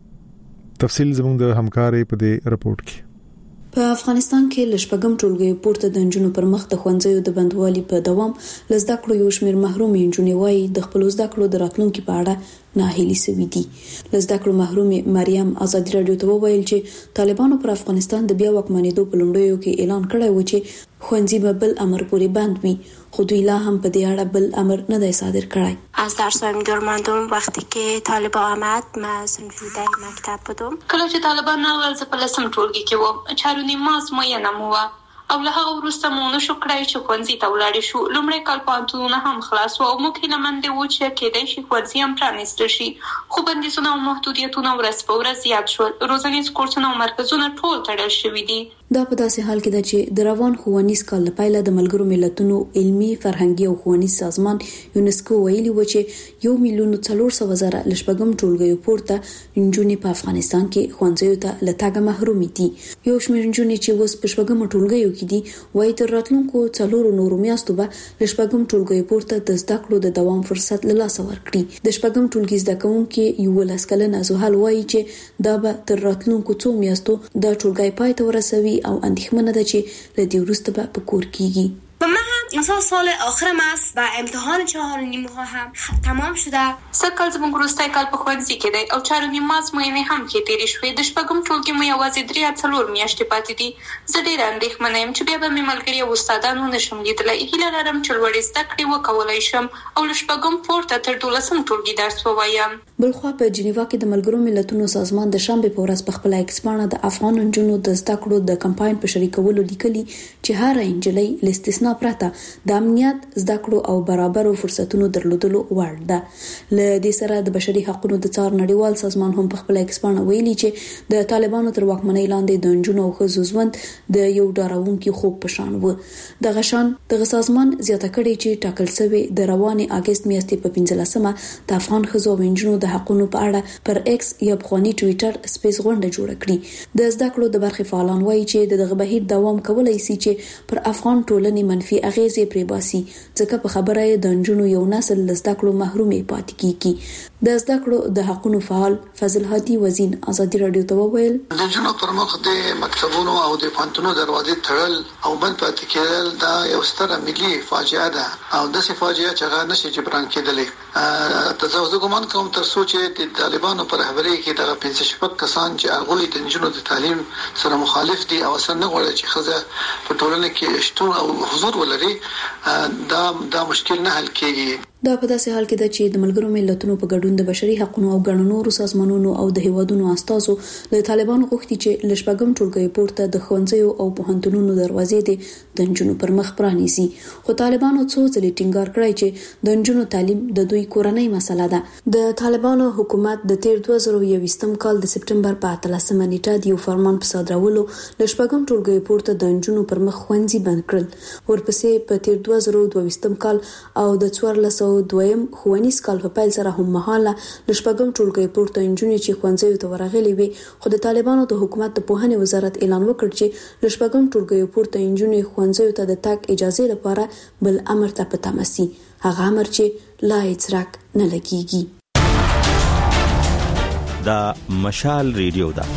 تفصیل زموږ د همکارې په دې رپورت کې. په افغانستان کې لشپګم ټولګي پورته د انجونو پر مخ د خوندزیو د بندوالي په دوام لزدا کړو یو شمیر محروم انجونې وایي د خپل زده کړو د راتلونکو په اړه ناهیلي سوي دي. لزدا کړو محروم مریم ازادي رادیو ته وویل چې طالبانو پر افغانستان د بیا واکمنېدو په لومړیو کې اعلان کړی و چې خوندزي به بل امر پورې بند وي، خو دوی لا هم په دې اړه بل امر نه دی صادر کړی. از درسم دور ماندم وقتی که طالبان آمد ما صنفی ده مکتب بودم. کله چې طالبان راغلل زه په لسم ټولګي کې وم، 4.5 ماس معینه مو وه او له هغه وروسته مو نشو کړای چې ښوونځي ته ولاړې شو. لومړی کال پوهنتونونه هم خلاص وو او موږ هیله مند وو چې کېدای شي ښوونځي هم پرانیستل شي، خو بندیزونه او محدودیتونه ورځ په ورځ زیات شول. روزنیز کورسونه او مرکزونه ټول تړل شوي دي. دا په داسې حال کې ده چې د روان ښوونیز کال لپاره د ملګرو ملتونو علمي فرهنګي او ښوونیز سازمان یونسکو ویلي و چې 1,400,000 لشپګم ټولګي پورته انجونې په افغانستان کې ښوونځیو ته لټاګه محروم دي. یو شمېر انجونې چې اوس په شپږم ټولګیو کې دي وایي تر راتلونکو 4 نورو میاشتو به لشپګم ټولګي پورته د زده کړو د دوام فرصت له لاسه ورکړي. د شپږم ټولګي زده کوونکي 11 کلنه زوهل وایي چې دا به تر راتلونکو 2 میاشتو د ټولګي پای ته ورسوي او اندېښمنه ده چې له دې وروسته به په کور کېږي. مثلا سال آخرم است و امتحان 4.5 ماه هم تمام شده. سکل زموږ وروستی کال په ښوونځي کې دی او 4.5 ماس معینې هم کې تېرې شوې. د شپږم ټولګي مو یوازې 3-4 میاشتې پاتې دي. زه ډېره اندېښمنه یم چې بیا به مې ملګري او استادان ونشم لیدلی. هیله لرم چې لوړې زده کړې وکولی شم او له شپږم پورته تر 12م ټولګي درس ووایم. بلخوا په جنیوا کې د ملګرو ملتونو سازمان د شنبه په ورځ په خپل ایکسپانه د افغان نجونو د زده کړو د کمپاین په شریکولو لیکلي چې هر انجلۍ له استثنا پرته د امنیت، زده کړو او برابرو فرصتونو درلودلو وړ ده. له دې سره د بشري حقوقو د څار نړیوال سازمان هم په خپل ایکسپانه ویلي چې د طالبانو تر واکمنۍ لاندې د نجونو او ښځو ژوند د یو ډاروونکي خوب په شان و. دغه شان دغه سازمان زیاته کړې چې ټاکل شوی د روانې اگست میاشتې په 15مه د افغان ښځو او نجونو د حقوقو په اړه پر ایکس یا بخوانی ټوئیټر سپیس غونډه جوړه کړې. د زده کړو د برخې فعالان وایي چې دغه بهیر دوام کولای شي چې پر افغان ټولنې منفي اغیزې پرې باسي، ځکه په خبره یې د نجونو یو نسل له زده کړو محرومې پاتې کیږي. د زده کړو د حقوقو فعال فضل هادي وزین ازادي رادیو ته وویل د نجونو پر مخ د مکتبونو او د پوهنتونونو دروازې تړل او بند پاتې کېدل دا یو ستره ملي فاجعه ده او داسې فاجعه چې هغه نشي جبران کېدلی. زه ګومان کوم تر څو چې د طالبانو پر رهبرۍ کې دغه 5 کسان چې هغوی د نجونو د تعلیم سره مخالف دي او اصلا نه غواړي چې ښځه په ټولنه کې شتون او حضور ولري، دا مشکل نه حل کېږي. دا په داسې حال کې ده چې د ملګرو ملتونو په ګډون د بشري حقوقو او ګڼو نورو سازمانونو او د هیوادونو استازو له طالبانو غوښتي چې لشپګم ټولګي پورته د ښوونځیو او پوهنتونونو دروازې د نجونو پر مخ پرانیزي، خو طالبانو څو ځلې ټینګار کړی چې د نجونو تعلیم د دوی کورنۍ مسله ده. د طالبانو حکومت د تیر 2021 کال د سپټمبر په 13مه نیټه د یو فرمان په صادرولو لشپګم ټولګي پورته د نجونو پر مخ ښوونځي بند کړل. ورپسې په تیر 2022 کال او د 2022 ښوونیز کال په پیل سره هم مهاله لشپګم ټولګي پورته انجونې چې ښوونځیو ته ورغلي وي، خو د طالبانو د حکومت د پوهنې وزارت اعلان وکړ چې لشپګم ټولګي پورته انجونې ښوونځیو ته د تګ اجازه لپاره بل امر ته په تمسي، هغه امر چې لا اڅرک نه لګيږي. دا مشال ریډیو ده.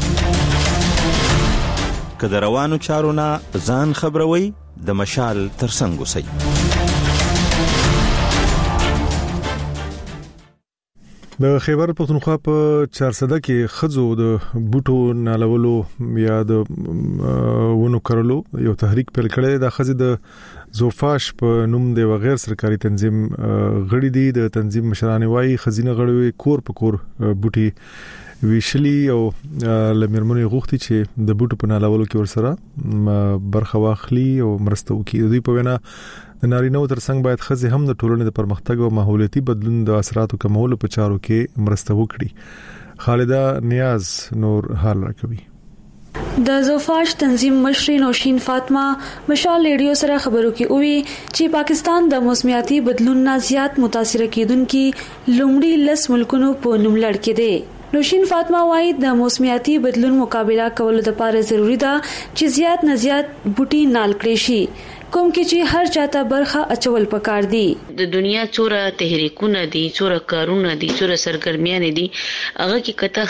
که د روانو چارو نه ځان خبروي د مشال ترڅنګ اوسئ. د خیبر پختونخوا په 400 کې خزو د بوټو نالولو یا د ونو کرلو یو تحریک پیل کړی د خزې د زوفاش په نوم د وغیر سرکاري تنظیم غړي دي د تنظیم مشران وايي خزینه غړي کور په کور بوټي ویشلی او لمرمنې غوښتي چې د بوټو په نالولو کې ورسره برخه واخلي او مرسته وکړي دوی په وینا د نارینه‌و ترڅنګ باید خزې هم د ټولنې د پرمختګ او ماحولیاتي بدلون د اثراتو کمولو په چارو کې مرسته وکړي خالده نیاز نور حال راکوي د زوفاش تنظیم مشر نوشین فاطمه مشال ریډیو سره خبرو کې وی چې پاکستان د موسمیاتي بدلون نه زیات متاثر کیدونکو لومړي لس ملکونو په نوم لړ کې دي نوشین فاطمه وايي د موسمیاتي بدلون مقابله کولو لپاره ضروری ده چې زیات نه زیات بوټي نال کړي شي کوم کې چې هر چاته برخه اچول پکار دي د دنیا څوره تحریکونه دي څوره کارونه دي څوره سرګرمیان دي هغه کې کته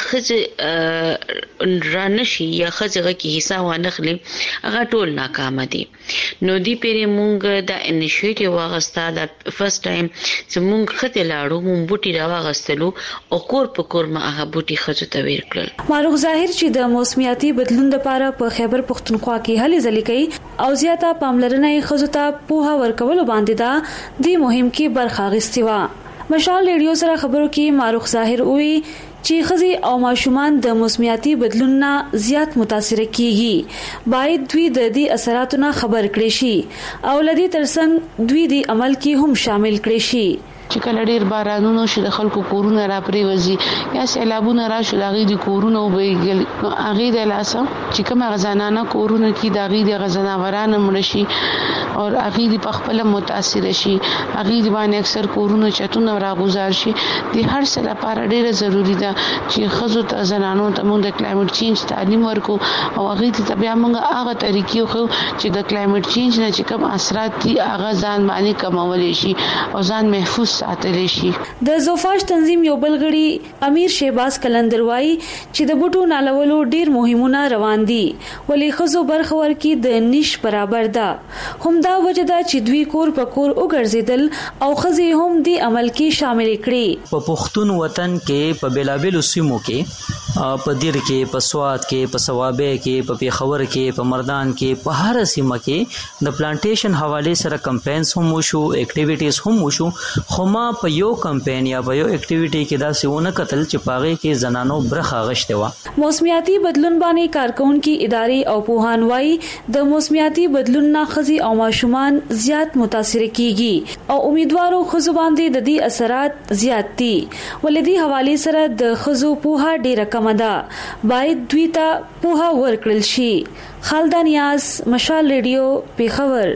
خځه رانشي یا خځه کې حصہ وانخلي هغه ټول ناکام دي نو دی پیری مونږ د انیشیټیو واغستا د فرست ټایم چې مونږ خته لاړو مونږ بوټي را واغستلو او کور په کور ما هغه بوټي خځه ته ور کړل معروف ظاهر چې د موسمیاتي بدلون لپاره په خیبر پختونخوا کې هلي ځلې کوي او زیاته پاملرنه خزو ته پوها ورکول باندې دا د مهم کې برخه غستې و مشال ریډیو سره خبرو کې معروف ظاهر وی چې خزي او ماشومان د موسمیاتي بدلون نه زیات متاثر کیږي باید دوی د دې اثراتو نه خبر کړي شي او لدی ترڅنګ دوی د عمل کې هم شامل کړي شي چې کله ډیر بارانونو شي د خلکو کورونه را پریوزي یا سیلابونه را شي د غي د کورونه وبېګل نو هغه د لاسه چې کوم غزانانه کورونه کې د غي د غزناوران مړشي او هغه د خپل متاثر شي هغه د باندې اکثر کورونه چتونه را گزار شي د هر څه لپاره ډیره ضروری ده چې خزو ته زنانو ته موږ د کلایمټ چینج تعلیم ورکو او هغه ته بیا موږ هغه طریقې خو چې د کلایمټ چینج نه چې کوم اثرات دي هغه ځان باندې کمول شي او ځان محفوظ ساتلی شي د زوفاش تنظیم یو بلغړي امیر شهباز کلندر وایي چې د بوټو نالولو ډیر مهمونه روان دي ولې خزو برخه ورکي د نش برابر ده همدا وجه ده چې دوی کور په کور وګرځیدل او خزي هم د عمل کې شامل کړي په پښتون وطن کې په بیلابل سیمو کې په دیر کې په سواد کې په سوابه کې په پیښور کې په مردان کې په هر سیمه کې د پلانټیشن حواله سره کمپاینز هم وشو اکټیویټیز هم وشو خو ما په یو کمپاین یا په یو اکټیویټي کې دا سونه قتل چې پاغه کې زنانو برخه غشته و موسمیاتي بدلون باندې کارکونکو ادارې او پوهان وايي د موسمیاتي بدلون نه خزي او ماشومان زیات متاثر کیږي او امیدوارو خزو باندې د دې اثرات زیات دي ولدي حواله سره د خزو پوها ډیره کم ده باید دوی ته پوها ورکړل شي خالده نیاز مشال ریډیو پیښور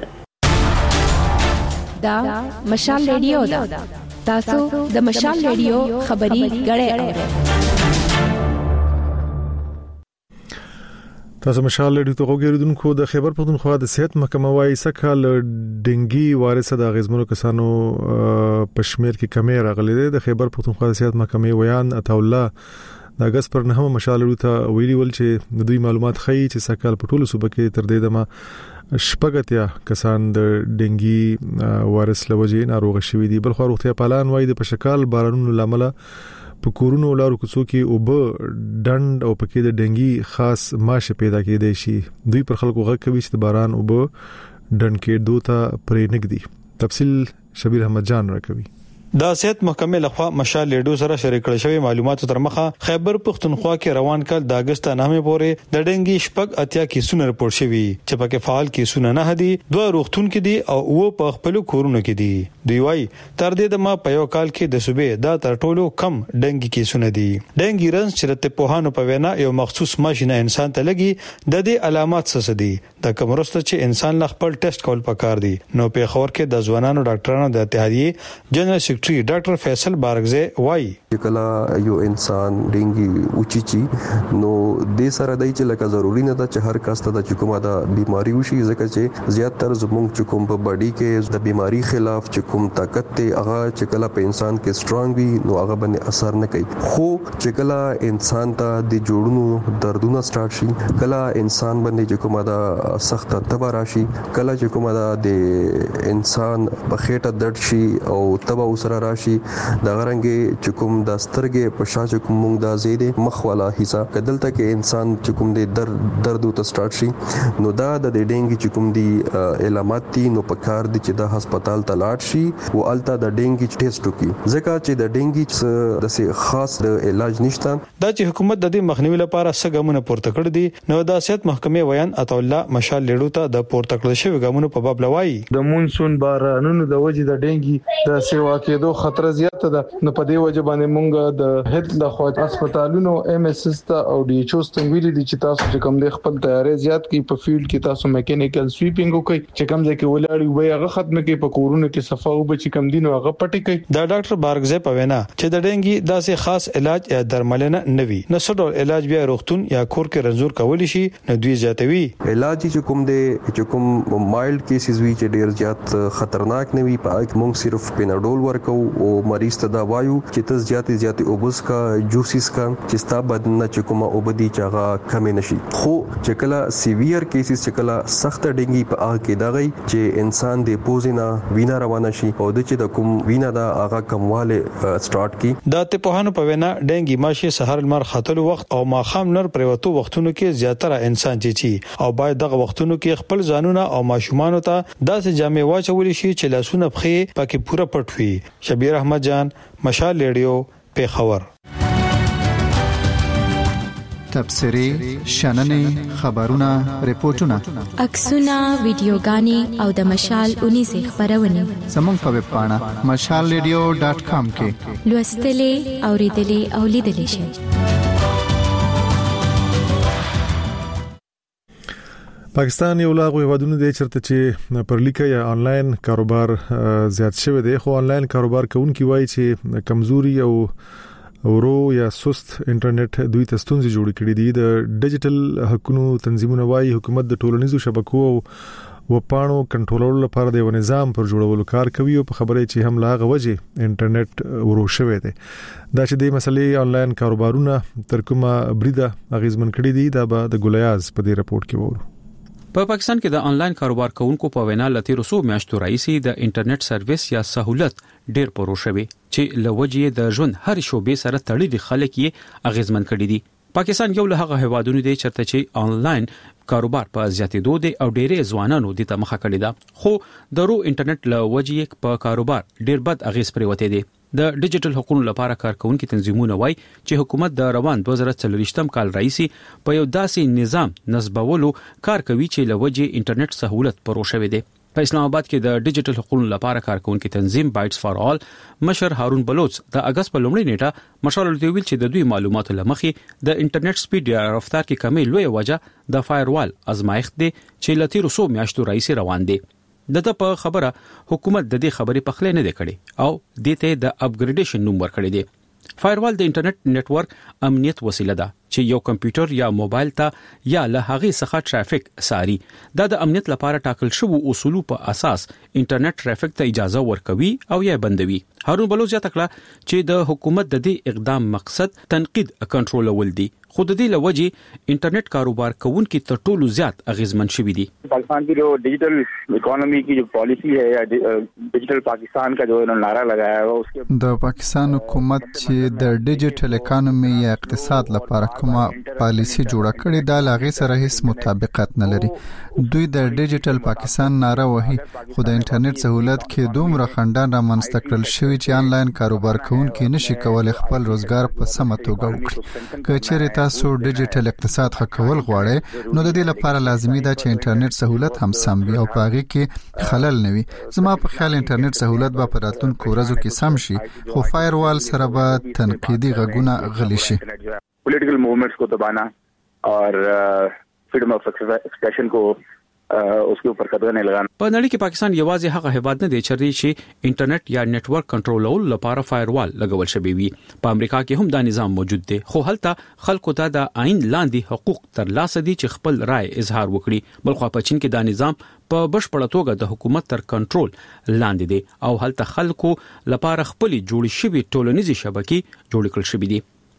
دا مشال ریډیو دا تاسو د مشال ریډیو خبري غړې تاسو مشال ریډیو ته وګورئ د خیبر پختونخوا د صحت محکمه وايي سکهال ډنګي وارثه د غزمنو کسانو پښمیر کې کمی راغلي د خیبر پختونخوا د صحت محکمې ویان عطا الله د اگست پر 9 مشال ریډیو ته ویلي ول چې د دوی معلومات ښیي چې سکهال په ټولو صوبه کې تر دې دمه شپږتیا کسان د ډنګي وایرس لوجې ناروغ شوي دي بل خو روغتیا پالان وایي د پشکال بارانونو لامل په کورونو لارو کوڅو کې او به ډند او پکې د ډنګي خاص ماشه پیدا کېدای شي دوی پر خلکو غږ کوي چې باران او به ډند کې دوته پرې نګدي تفصیل شبیر احمد جان راکوي د صحت محکمې لخوا مشال ریډیو سره شریک کړل شوی معلوماتو تر مخه خیبر پختونخوا کې روان کال د اگست نامه پورې د ډنګي شپږ اتیا کیسونه رپورټ شوي چې پکې فعال کیسونه نه هدي دوه روغتون کې دي او و په خپل کورونو کې دي دوی وايي تر دې د ما په یو کال کې د صوبې دا تر ټولو کم ډنګي کیسونه دي ډنګي رنس چې د پوهانو په وینا یو مخصوص ماشینه انسان ته لګي د دې علامات څه دي د کومرسته چې انسان ل خپل ټیسټ کول پکار دي نو په خور کې د ځوانانو ډاکټرانو د اتحادیه جنرال سیکریټري ډاکټر فیصل بارګزه وایي کله یو انسان ډنګي اوچی نو د سره دای چې لکه ضروری نه ده چې هر کس ته د کومه د بیماری وشي ځکه چې زیاتره زموږ چې کوم په باډي کې د بیماری خلاف چې کوم طاقت ته هغه چې کله په انسان کې سترونګ وي نو هغه باندې اثر نه کوي خو چې کله انسان ته د جوړونو دردونه سٹارټ شي کله انسان باندې چې کومه د سخت تبه راشي کله چې کومه د انسان په خېټه درد شي او تبه وسره سره راشي د غرنګ چکم د سترګې په شا چکم مونږ د زیاده مخ والا حصہ کدلته کې انسان چکم د درد تو سٹارټ شي نو دا د ډینګي چکم دی علامات دي نو په کار دي چې د هسپتال ته لاړ شي او الته د ډینګي ټیسټ وکړي ځکه چې د ډینګي د سي خاص علاج نشته دا چې حکومت د دې مخنیوي لپاره سګمونه پورته کړ دي نو د صحت محکمې ویان عطا الله مشال لیډو ته د پورته کړل شوی ګامونو په باب لوي د مونسون بارانونو د وجې د ډینګي د سیوا کېدو خطر زیات ده نو په دې وجه باندې مونږ د هیت له خوا هسپتالونو ام اس اس او ډي ایچ او ستنګویلي دي چې تاسو چې کوم د خپل تیاری زیات کی په فیلډ کې تاسو میکانیکل سویپینګ وکړي چې کوم ځکه ولاړی وي هغه ختم کې په کورونو کې صفه او بچ کم دینو هغه پټي کوي دا ډاکټر بارګزه پوینا چې د ډینګي داسې خاص علاج یا درملنه نوي نو څه علاج بیا روغتون یا کور کې رنځور کولی شي نو دوی زیاتوي علاج چې کوم د کوم مایلډ کیسز وی چې ډیر زیات خطرناک نه وي په موږ صرف پیناډول ورکو او مریض ته دا وایو چې تاسو زیات اوبس کا جوسیس کا چې ستا بدن نه چې کومه اوبدي چاغه کم نشي خو چې کله سیویر کیسز چې کله سخت ډینګي په هغه کې دغی چې انسان د پوزینا وینا روانه شي او د چې د کوم وینا دا هغه کمواله سٹارټ کی د ته په هانو په وینا ډینګي ماشي سحر المر خاتلو وخت او ماخام نر پریوتو وختونو کې زیاتره انسان چی او باید دغه وختونو کې خپل ځانونه او ماشومان ته داسې جامې واچول شي چې لاسونه پخې پکې پوره پټ وي شبیر احمد جان مشال ریډیو پیښور تبصری شننې خبرونه ریپورتونه عکسونه ویډیوګانې او د مشال 19 خبرونه زموږ په ویب پاڼه mashalradio.com کې لوستلې اوریدلې او لیدلې شئ. پاکستان یو لاغو هیوادونه دی چرته چې پر لیکه یا انلاین کاروبار زیات شوی دی خو انلاین کاروبار کوونکي وایي چې کمزوري او ورو یا سست انټرنیټ دوی ته ستونزې جوړ کړې دي. د ډیجیټل حقوقو تنظیمونه وایي حکومت د ټولنیزو شبکو او وپاڼو کنټرول لپاره د یو نظام پر جوړولو کار کوي او په خبره چې هم لاغه وجه انټرنیټ ورو شوی دی. دا چې د مسلې انلاین کاروبارونه تر کومه بریده اغیزمن کړي دي دا به د ګولیاز په دې رپورت کې وورو. په پاکستان کې د انلاین کاروبار کوونکو په وینا لته رسو میاشتو رئیسي د انټرنیټ سرویس یا سہولت ډیر پرو شوی چې لوجې د ژوند هر شوبې سره تړلي خلک یې اغیزمن کړي دي. پاکستان یو له هغه هیوادونو دی چرته چې انلاین کاروبار په زیاتېدو دی او ډېرې ځوانانو د تمخه کړي ده خو درو انټرنیټ لوجې په کاروبار ډیر بد اغیز پریوته دي. د ډیجیټل حقوقو لپاره کارکونکو تنظیمونه وایي چې حکومت د روان 2023م کال رئیسي په یو داسې نظام نسبولو کار کوي چې لوجې انټرنیټ سہولت پرو شوی دی. په اسلام آباد کې د ډیجیټل حقوقو لپاره کارکونکو تنظیم بایټس فار آل مشر هارون بلوچ د اگست په لومړۍ نیټه مشال ویل چې د دوی معلوماتو لمخې د انټرنیټ سپیډ یا رفتار کې کمی لوی وجه د فایروال ازمایښت دی چې لتی رسو میاشتو رئیسي روان دی. دته په خبره حکومت د دې خبرې په خله نه دی کړي او د ته د اپګریډیشن نوم ورکړي دی. فایروال د انټرنیټ نتورک امنیت وسیله ده چې یو کمپیوټر یا موبایل ته یا له هغه څخه ټرافیک ساري د امنیت لپاره ټاکل شوی اصولو په اساس انټرنیټ ټرافیک ته اجازه ورکوي او یا بندوي. هارون بلوچ تکړه چې د حکومت د دې اقدام مقصد تنقید کنټرولول دي خود دې لوجې انټرنیټ کاروبار کوونکو تر ټولو زیات اغیزمن شوی دي. پاکستان کی جو ڈیجیٹل اکانومی کی جو پالیسی ہے یا ڈیجیٹل پاکستان کا جو نعرہ لگایا ہے اس کے د پاکستان حکومت چې د ډیجیټل اکانومی یا اقتصاد لپاره کومه پالیسی جوړه کړې ده لاغې سره هیڅ مطابقت نه لري. دوی د ډیجیټل پاکستان نعرہ وهي خو د انټرنیټ سہولت کې دومره خندان را منځته کړل شوی چې انلاین کاروبار کوونکي نشي کولای خپل روزګار په سمه توګه وکړي. که چیرې تاسو ډیجیټل اقتصاد ښه کول غواړئ نو د دې لپاره لازمي ده چې انټرنیټ سہولت هم سم وي او په هغه کې خلل نه وي. زما په خیال انټرنیټ سہولت به په راتلونکو ورځو کې سم شي خو فایروال سره به تنقیدي غږونه غلي شي. پولیټیکل موومنټس کو دبانا اور फ्रीडम ऑफ एक्सप्रेशन को उसके ऊपर कदम نه لګان. په نړۍ کې پاکستان یوازې هغه هیواد نه دی چې انټرنیټ یا نتورک کنټرولول لپاره فایروال لګول شوی وي. په امریکا کې هم دا نظام موجود دی خو هلته خلکو ته د آئین لاندې حقوق ترلاسه دي چې خپل رائے اظهار وکړي. بلخو په چین کې دا نظام په بشپړه توګه د حکومت تر کنټرول لاندې دی او هلته خلکو لپاره خپل جوړ شوی ټولنیزي شبکې جوړ کړل شوی دي.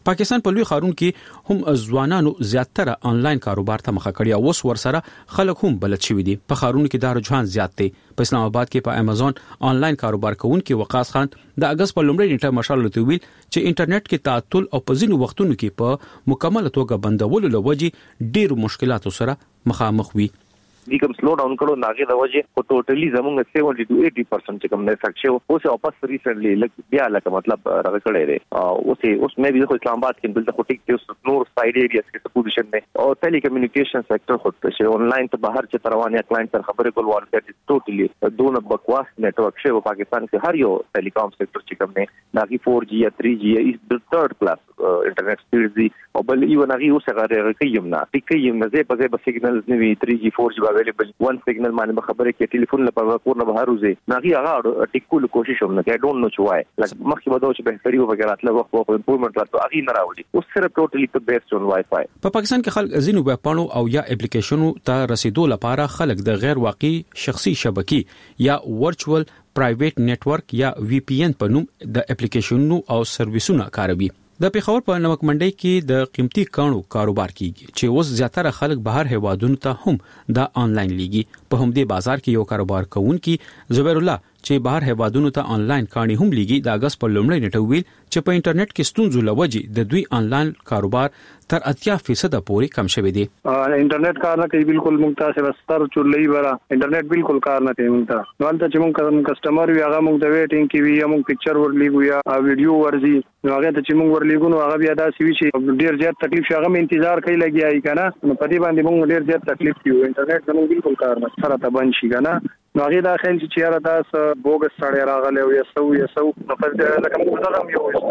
پاکستان په لوی خارون کې هم ځوانانو زیاتره انلاین کاروبار ته مخه کړی او اوس ورسره خلک هم بلد شوي دي. په خارون کې دا رجحان زیات دی. په اسلام آباد کې په امازون انلاین کاروبار کوونکي وقاص خان د اگست په لومړۍ نیټه مشال ته ویل چې انټرنیټ کې تعطل او په ځینو وختونو کې په مکمل توګه بندولو لوجې ډېر مشکلاتو سره مخامخ وي. دی کوم سلو ډاون کړو ناګه د وجه او ټوټلی زمونږ 70 to 80% چې کوم نه سکشو اوس واپس ریسنټلی لک بیا لکه مطلب راغ کړی دی اوس مې به خو اسلام آباد کې بل د ټیک ته نور ساید ایریاز کې پوزیشن دی او ټیلی کمیونیکیشن سېکټر خو چې انلاین ته بهر چې روانه کلاینټ سره خبرې کول ورته ټوټلی دونه بکواس نتورک شو پاکستان کې هر یو ټیلیکام سېکټر چې کوم نه ناګي 4G یا 3G از د ثرد کلاس انټرنیټ سپیډ دی او بل یو ناګي اوس هغه کوي نه زه په ځای سیګنلز نه وی 3G 4G اویلیبل ون سیګنل باندې خبره کې ټلیفون لپاره کور نه بهر وځي ناغي هغه ټیکول کوشش هم نه کوي. I don't know why like مخکې به دا چې بهتري وګړه اتله وخت په امپروومنت راځي اغي نه راوړي اوس سره ټوټلی په بیسډ اون وای فای. په پاکستان کې خلک ازینو ویب پاڼو او یا اپلیکیشنونو ته رسیدو لپاره خلک د غیر واقعي شخصي شبکې یا ورچوال پرایویټ نتورک یا VPN په نوم د اپلیکیشنونو او سرویسونو کاروي. د پیښور په نمک منډي کې د قیمتي کانو کاروبار کیږي چې اوس زیاتره خلک بهر هوادونو ته هم د انلاین لیږي. په همدې بازار کې یو کاروبار کوونکی زبیر الله چې بهر هوادونو ته انلاین کاني هم لیږي د اگست په لومړۍ نیټه ویل چې په انټرنیټ کې ستونزو لوجې د دوی انلاین کاروبار تر 80% پورې کم شوی دی. انټرنیټ کار نه کوي بالکل ممتاز بستر چولې ورا انټرنیټ بالکل کار نه کوي ممتاز نو ته چې مونږ کسٹمر وی هغه مونږ د ویټینګ کې وی مونږ پکچر ورلیګو یا ویډیو ورزي هغه ته چې مونږ ورلیګو نو هغه بیا دا سی وی چې ډیر زیات تکلیف شغه مې انتظار کوي لګیای کنه نو په دې باندې مونږ ډیر زیات تکلیف کیو انټرنیټ زموږ بالکل کار نه سره ته بند شي کنه نو هغه دا خیال چې یاره تاسو بوګس سړی راغله او یسو نو په دې لکه موږ دا هم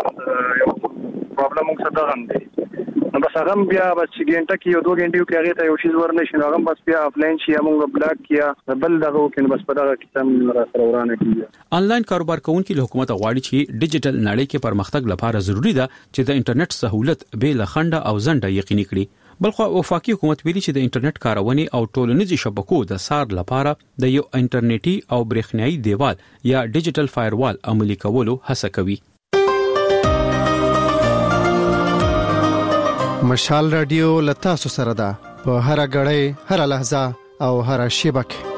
یو پرابلم موږ سره غم دی نو بس هغه بیا بس چې ګنټه کې یو 2 غنټې کې هغه ته یو شی ورنشي هغه بس بیا افلاین شي موږ بلاک کیا بل دغه کې بس په دغه کې تم را سره ورانه کیږي. انلاین کاروبار کوونکي له حکومت غواړي چې ډیجیټل نړۍ کې پرمختګ لپاره ضروری ده چې د انټرنیټ سہولت به لخنده او زنده یقیني کړي. بلخو وفاقي حکومت ویلي چې د انټرنیټ کارونې او ټولنیزي شبکو د سار لپاره د یو انټرنیټي او برېښنایي دیوال یا ډیجیټل فایروال عملي کولو هڅه کوي. مشال رادیو لتاسو سره ده په هر غړې هر لحظه او هر شبکه.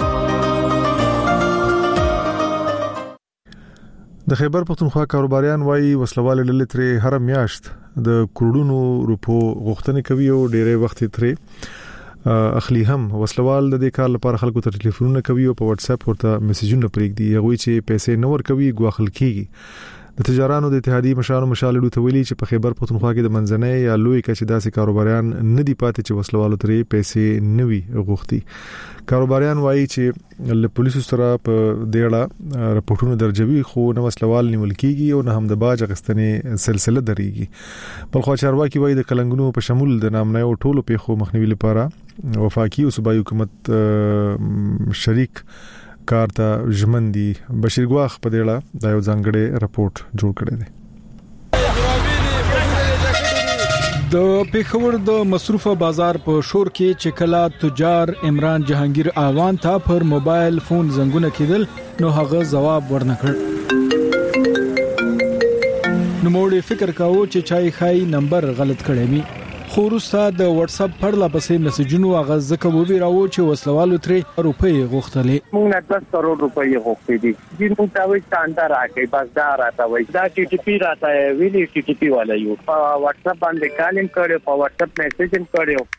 د خیبر پختونخوا کاروباریان وايي وسلواله للیترې هر میاشت د کروڑونو روپو غوښتنې کوي او ډېرې وخت ترې اخلي هم. وسلوال د دې کار لپاره خلکو ته ټلیفونونه کوي او په واتس اپ ورته میسجونه پرېږدي هغه چې پیسې نور کوي غواخل کیږي. د تجارانو د اتحادیې مشالو ته ویلي چې په خیبر پختونخوا کې د منځنۍ یا لوی کچې داسې کاروباریان نه دي پاتې چې وسلوالو ترې پیسې نوي غوښتي. کاروباریان وایي چې له پولیسو سره په دیړه راپورټونه درجوي خو نه وسلوال نیول کیږي او نه هم د باج غستنې سلسله درېږي. بلخو چارواکي وایي د کلنګونو په شمول د نامنۍ او ټولو پیښو مخنیوي لپاره وفاقي او صوبایي حکومت شریک کار ته ژمن دي. بشیر ګواخ په دیړه دا یو ځانګړی راپورټ جوړ کړی دی. د پیښور د مصروفه بازار په شور کې چې کلا تجار عمران جهانگیر آوان ته پر موبایل فون زنګونه کېدل نو هغه جواب ورنکړ. نو موږ فکر کاوه چې چای خای نمبر غلط کړی می خو وروسته د واتس اپ پړلا پسې میسجونو هغه ځکه وبېراو چې وسلوالو ترې روپۍ غوښتلې. موږ نه 10 کروڑ روپۍ غوښتې دي چې موږ ته وایي څنګه راکې بس دا راته وایي دا TTP راته ویلي TTP والا یو په واتس اپ باندې کالم کړو په واتس اپ میسج هم کړو.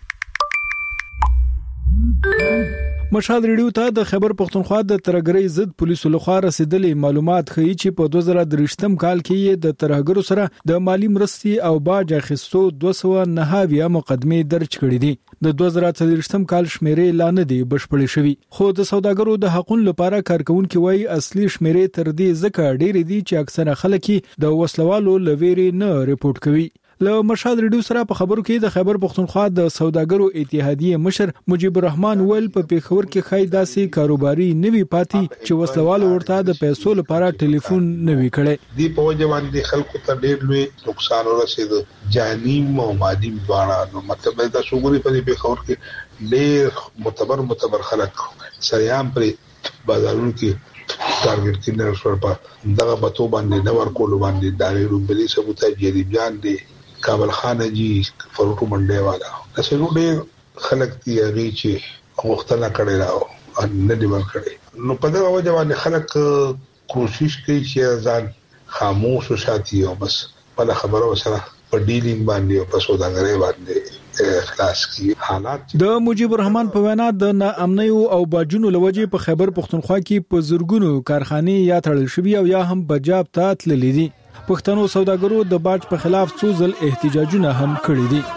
مشال ریډیو ته د خیبر پختونخوا د ترګری ضد پولیسو لخوا رسیدلې معلومات ښیي چې په 2023م کال کې د ترګرو سره د مالی مرستي او باج اخیستو 209 مقدمې درج کړې دي. د 2023م کال شمیرې لا نه دی بشپړې شوې خو د سوداګرو د حقوقو لپاره کارکونکو وايي اصلي شمیرې تر دې ځکه ډېرې دي چې اکثره خلک د وسلوالو لويري نه ریپورت کوي. له مشال ریډیو سره په خبرو کې د خیبر پختونخوا د سوداګرو اتحادیې مشر مجيب الرحمن ویل په پیښور کې خای داسې کاروباري نوي پاتې چې وسلوالو ورته د پیسو لپاره ټلیفون نوي کړي. دی په وجه باندې خلکو ته ډېر لوی نقصان ورسېد جاني او مادي دواړه. نو مطلب دا شوګوري په پیښور کې ډېر معتبر خلک سریام پر بازارونو کې ټارګټ کینر شور په دغه بتو باندې نور کول باندې دا لري بلی ثبوت جریبيان دي کابل خان جی فروټو منډه والا تاسو ډېر خلک دی هغه چې غوښتنه کړې راو نه دی ورکړي نو په دا وجه باندې خلک کوشش کوي چې ځان خاموش وساتي او بس په خبرو سره په ډیلینګ باندې او په سوداګرۍ باندې خلاص کی حالات د مجيب الرحمن په وینا د ناامنۍ او باجونو لوجې په خیبر پختونخوا کې په زورګونو کارخانې یا تړل شوی او یا هم بجاب ته تللې دي پښتنو سوداګرو د باج په خلاف څو ځل احتجاجونه هم کړي دي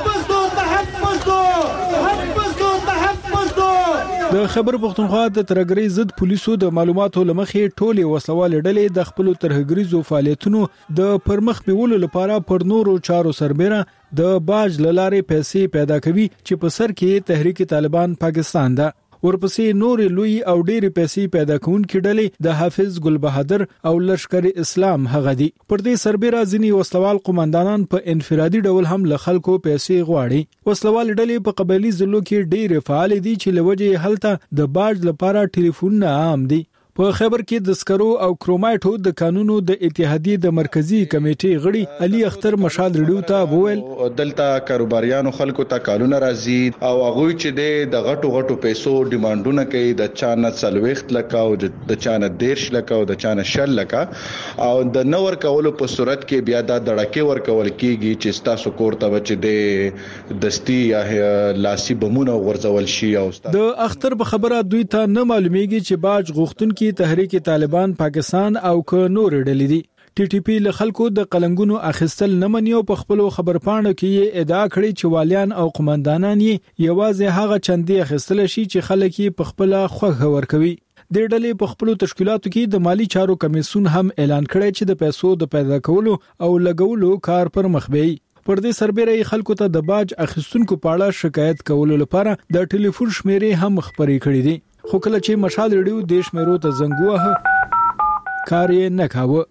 د خیبر پختونخوا د ترګری ضد پولیسو د معلوماتو لمخې ټولې وسلوال ډلې د خپل ترهګریزو فعالیتونو د پرمخ بیولو لپاره پر نورو چارو سربېره د باج لارې پیسې پیدا کوي چې په سر کې تحریک طالبان پاکستان ده ورپسې نور لوی او ډېری پیسې پیدا کوونکې ډلې د حافظ ګل بهادر او لشکر اسلام هغه دي پر دې سربېره ځینی وسلوال قومندانان په انفرادي ډول هم له خلکو پیسې غواړي وسلوال ډلې په قبایلی ضلعو کې ډېر فعال دي چې لوجه هلته د باج لپاره ټلیفون عام دي په خیبر کې د سکرو او کرومایټو د قانونو د اتحادیې د مرکزی کمیټې غړي علي اختر مشال ریډیو ته وویل دلته کاروباریانو خلکو ته کارونه راځي او هغه چې د غټو پیسو ډیمانډونه کوي د چانه سلويخت لکه او د چانه 10 لکه او د چانه 10 لکه او د نور کولو په صورت کې بیا د دړکې ور کول کیږي چې تاسو کوړه بچ د دستی یا لاسي بمونه ورزول شي او د اختر په خبره دوی ته نه معلومیږي چې باج غوښتونکي تحریک طالبان پاکستان او ک نور ډلې دي ټي ټي پی له خلکو د قلنګونو اخیستل نه منیو په خپل خبرپاڼو کې ادعا کړې چې والیان او قومندانان یې یوازې هغه چندې اخیستل شي چې خلک یې په خپل خوښ ورکوي د ډلې په خپل تشکیلاتو کې د مالی چارو کمیسیون هم اعلان کړی چې د پیسو د پیدا کولو او لګولو کار پر مخ بیي پر دې سربېره خلکو ته د باج اخیستونکو په اړه شکایت کولو لپاره د ټلیفون شمیرې هم خبرې کړې دي خو کله چې مشال ریډیو دیش مېرو ته زنګ وه کار یې نه کاوه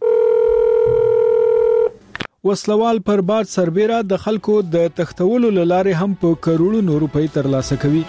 وسلوال پر باج سربېره د خلکو د تختولو لارې هم په کروڑونو روپۍ ترلاسه کوي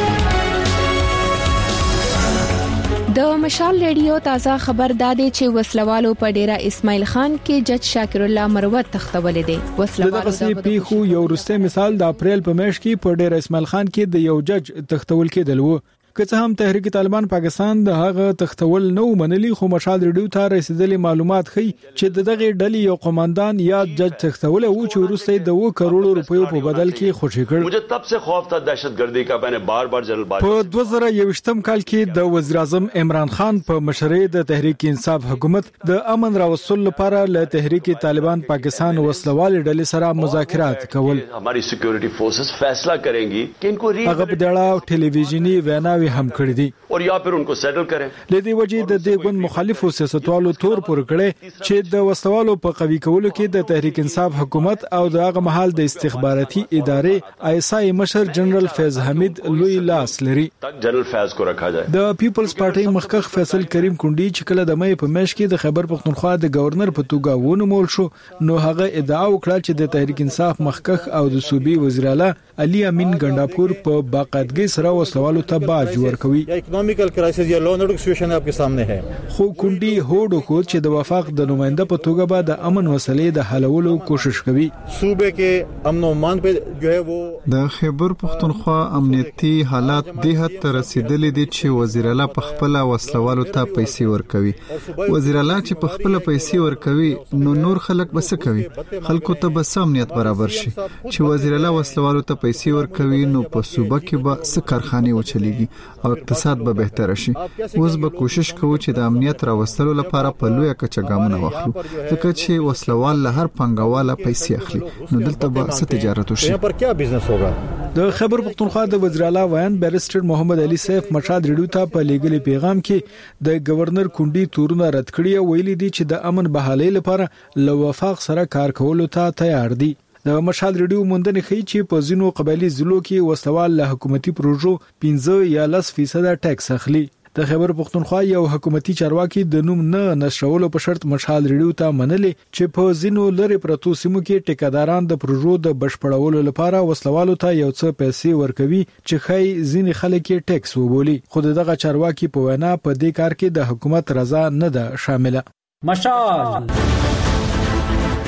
د مشال ریډیو تازه خبر داده چې وسلوالو په ډیره اسماعیل خان کې جج شاکر الله مروت تختولې دي وسلوالو د پیښو یو وروسته مثال د اپریل په میاشت کې په ډیره اسماعیل خان کې د یو جج تختول کېدل وو که څه هم تحریک طالبان پاکستان د هغه تختول نو منلي خو مشال ریډیو ته رسیدلي معلومات ښيي چې دغه ډلې یو قومندان یا جج تختول او چې ورسته د 2 کروڑ روپیو په بدل کې خوشی کړ مجھے تب سے خوف تھا دہشتگردی کا میں نے بار جنرل په 2021م کال کې د وزیر اعظم عمران خان په مشرۍ د تحریک انصاف حکومت د امن راوستلو لپاره له تحریک طالبان پاکستان وسلوال ډلې سره مذاکرات کول ہماری سکیورٹی فورسز فیصلہ کریں گی کہ ان کو هغه په ډاړه ټلویزیونی وینا هم کړی دي او یا پر ان کو سیټل کړي لدی وجې د دې ګوند مخالفو سیاستوالو تور پر کړي چې د وسوالو په قوی کولو کې د تحریک انصاف حکومت او د هغه محل د استخباراتي ادارې ایسای مشر جنرال فیض حمید لوی لاس لري جنرال فیض کو رکھا جائے د پیپلز پارټي مخکخ فیصل کریم کونډي چې کله د مې په میاشت کې د خیبر پختونخوا د گورنر په توګه ونومول شو نو هغه ادعا وکړه چې د تحریک انصاف مخکخ او د صوبې وزیر اعلی علي امین ګنداپور په باقاعدګۍ سره وسوالو ته باج ورکوي इकोनॉमिकल क्राइसिस या लॉ एंड ऑर्डर सिचुएशन आपके सामने है خو کونډي هوډ کو چې د وفاق د نمائنده په توګه به د امن مسلې د حلولو کوشش کوي صوبے کې امن و امان په جو ہے وہ د خیبر پختونخوا امنیتي حالات د حد ته رسیدلې دي چې وزیر اعلی په خپل وسلوالو ته پیسې ورکوي وزیر اعلی چې په خپل پیسې ورکوي نو نور خلک بس کوي خلکو ته به امنیت برابر شي چې وزیر اعلی وسلوالو ته پیسې ورکوي نو په صوبه کې به څه کارخانه وچلېږي او اقتصاد به بهتر شي اوس به کوشش کوو چې د امنیت راوستلو لپاره په لوی کچه ګامونه واخلو ځکه چې وسلوال له هر پنګواله پیسې اخلي نو دلته به څه تجارت وشي پر کیا بزنس ہوگا د خیبر پختونخوا د وزیر اعلی ویان بیرسټر محمد علي سیف مشاد ریډیو ته په لیګل پیغام کې د گورنر کونډي تورونه رد کړی او ویلي دي چې د امن بحالۍ لپاره له وفاق سره کار کولو ته تیار دي د مشال ریډیو موندنې ښیي چې په ځینو قبایلی ضلعو کې وسوال له حکومتي پروژو 15 یا 10% ټیکس اخلي د خیبر پختونخوا یو حکومتي چارواکي د نوم نه نشرولو په شرط مشال ریډیو ته منلي چې په ځینو لری پرتو سیمو کې ټیکاداران د پروژو د بشپړولو لپاره وسلوالو ته یو څه پیسې ورکوي چې خی ځینې خلک یې ټیکس وبولي خو دغه چارواکي په وینا په دې کار کې د حکومت رضا نه ده شامله مشال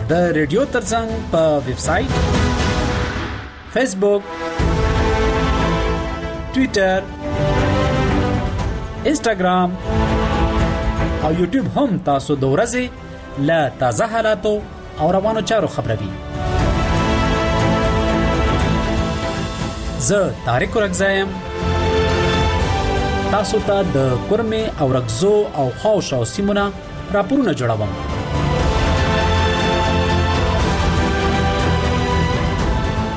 د ریډیو ترڅنګ په ویب سټ، فیسبوک، ټوئیټر، انسټاګرام او یوټیوب هم تاسو د ورځې له تازه حالاتو او روانو چارو خبروي. زه طارق رګزایم، تاسو ته د کورمه او رګزو او خاوشاو سیمونه راپورونه جوړوم.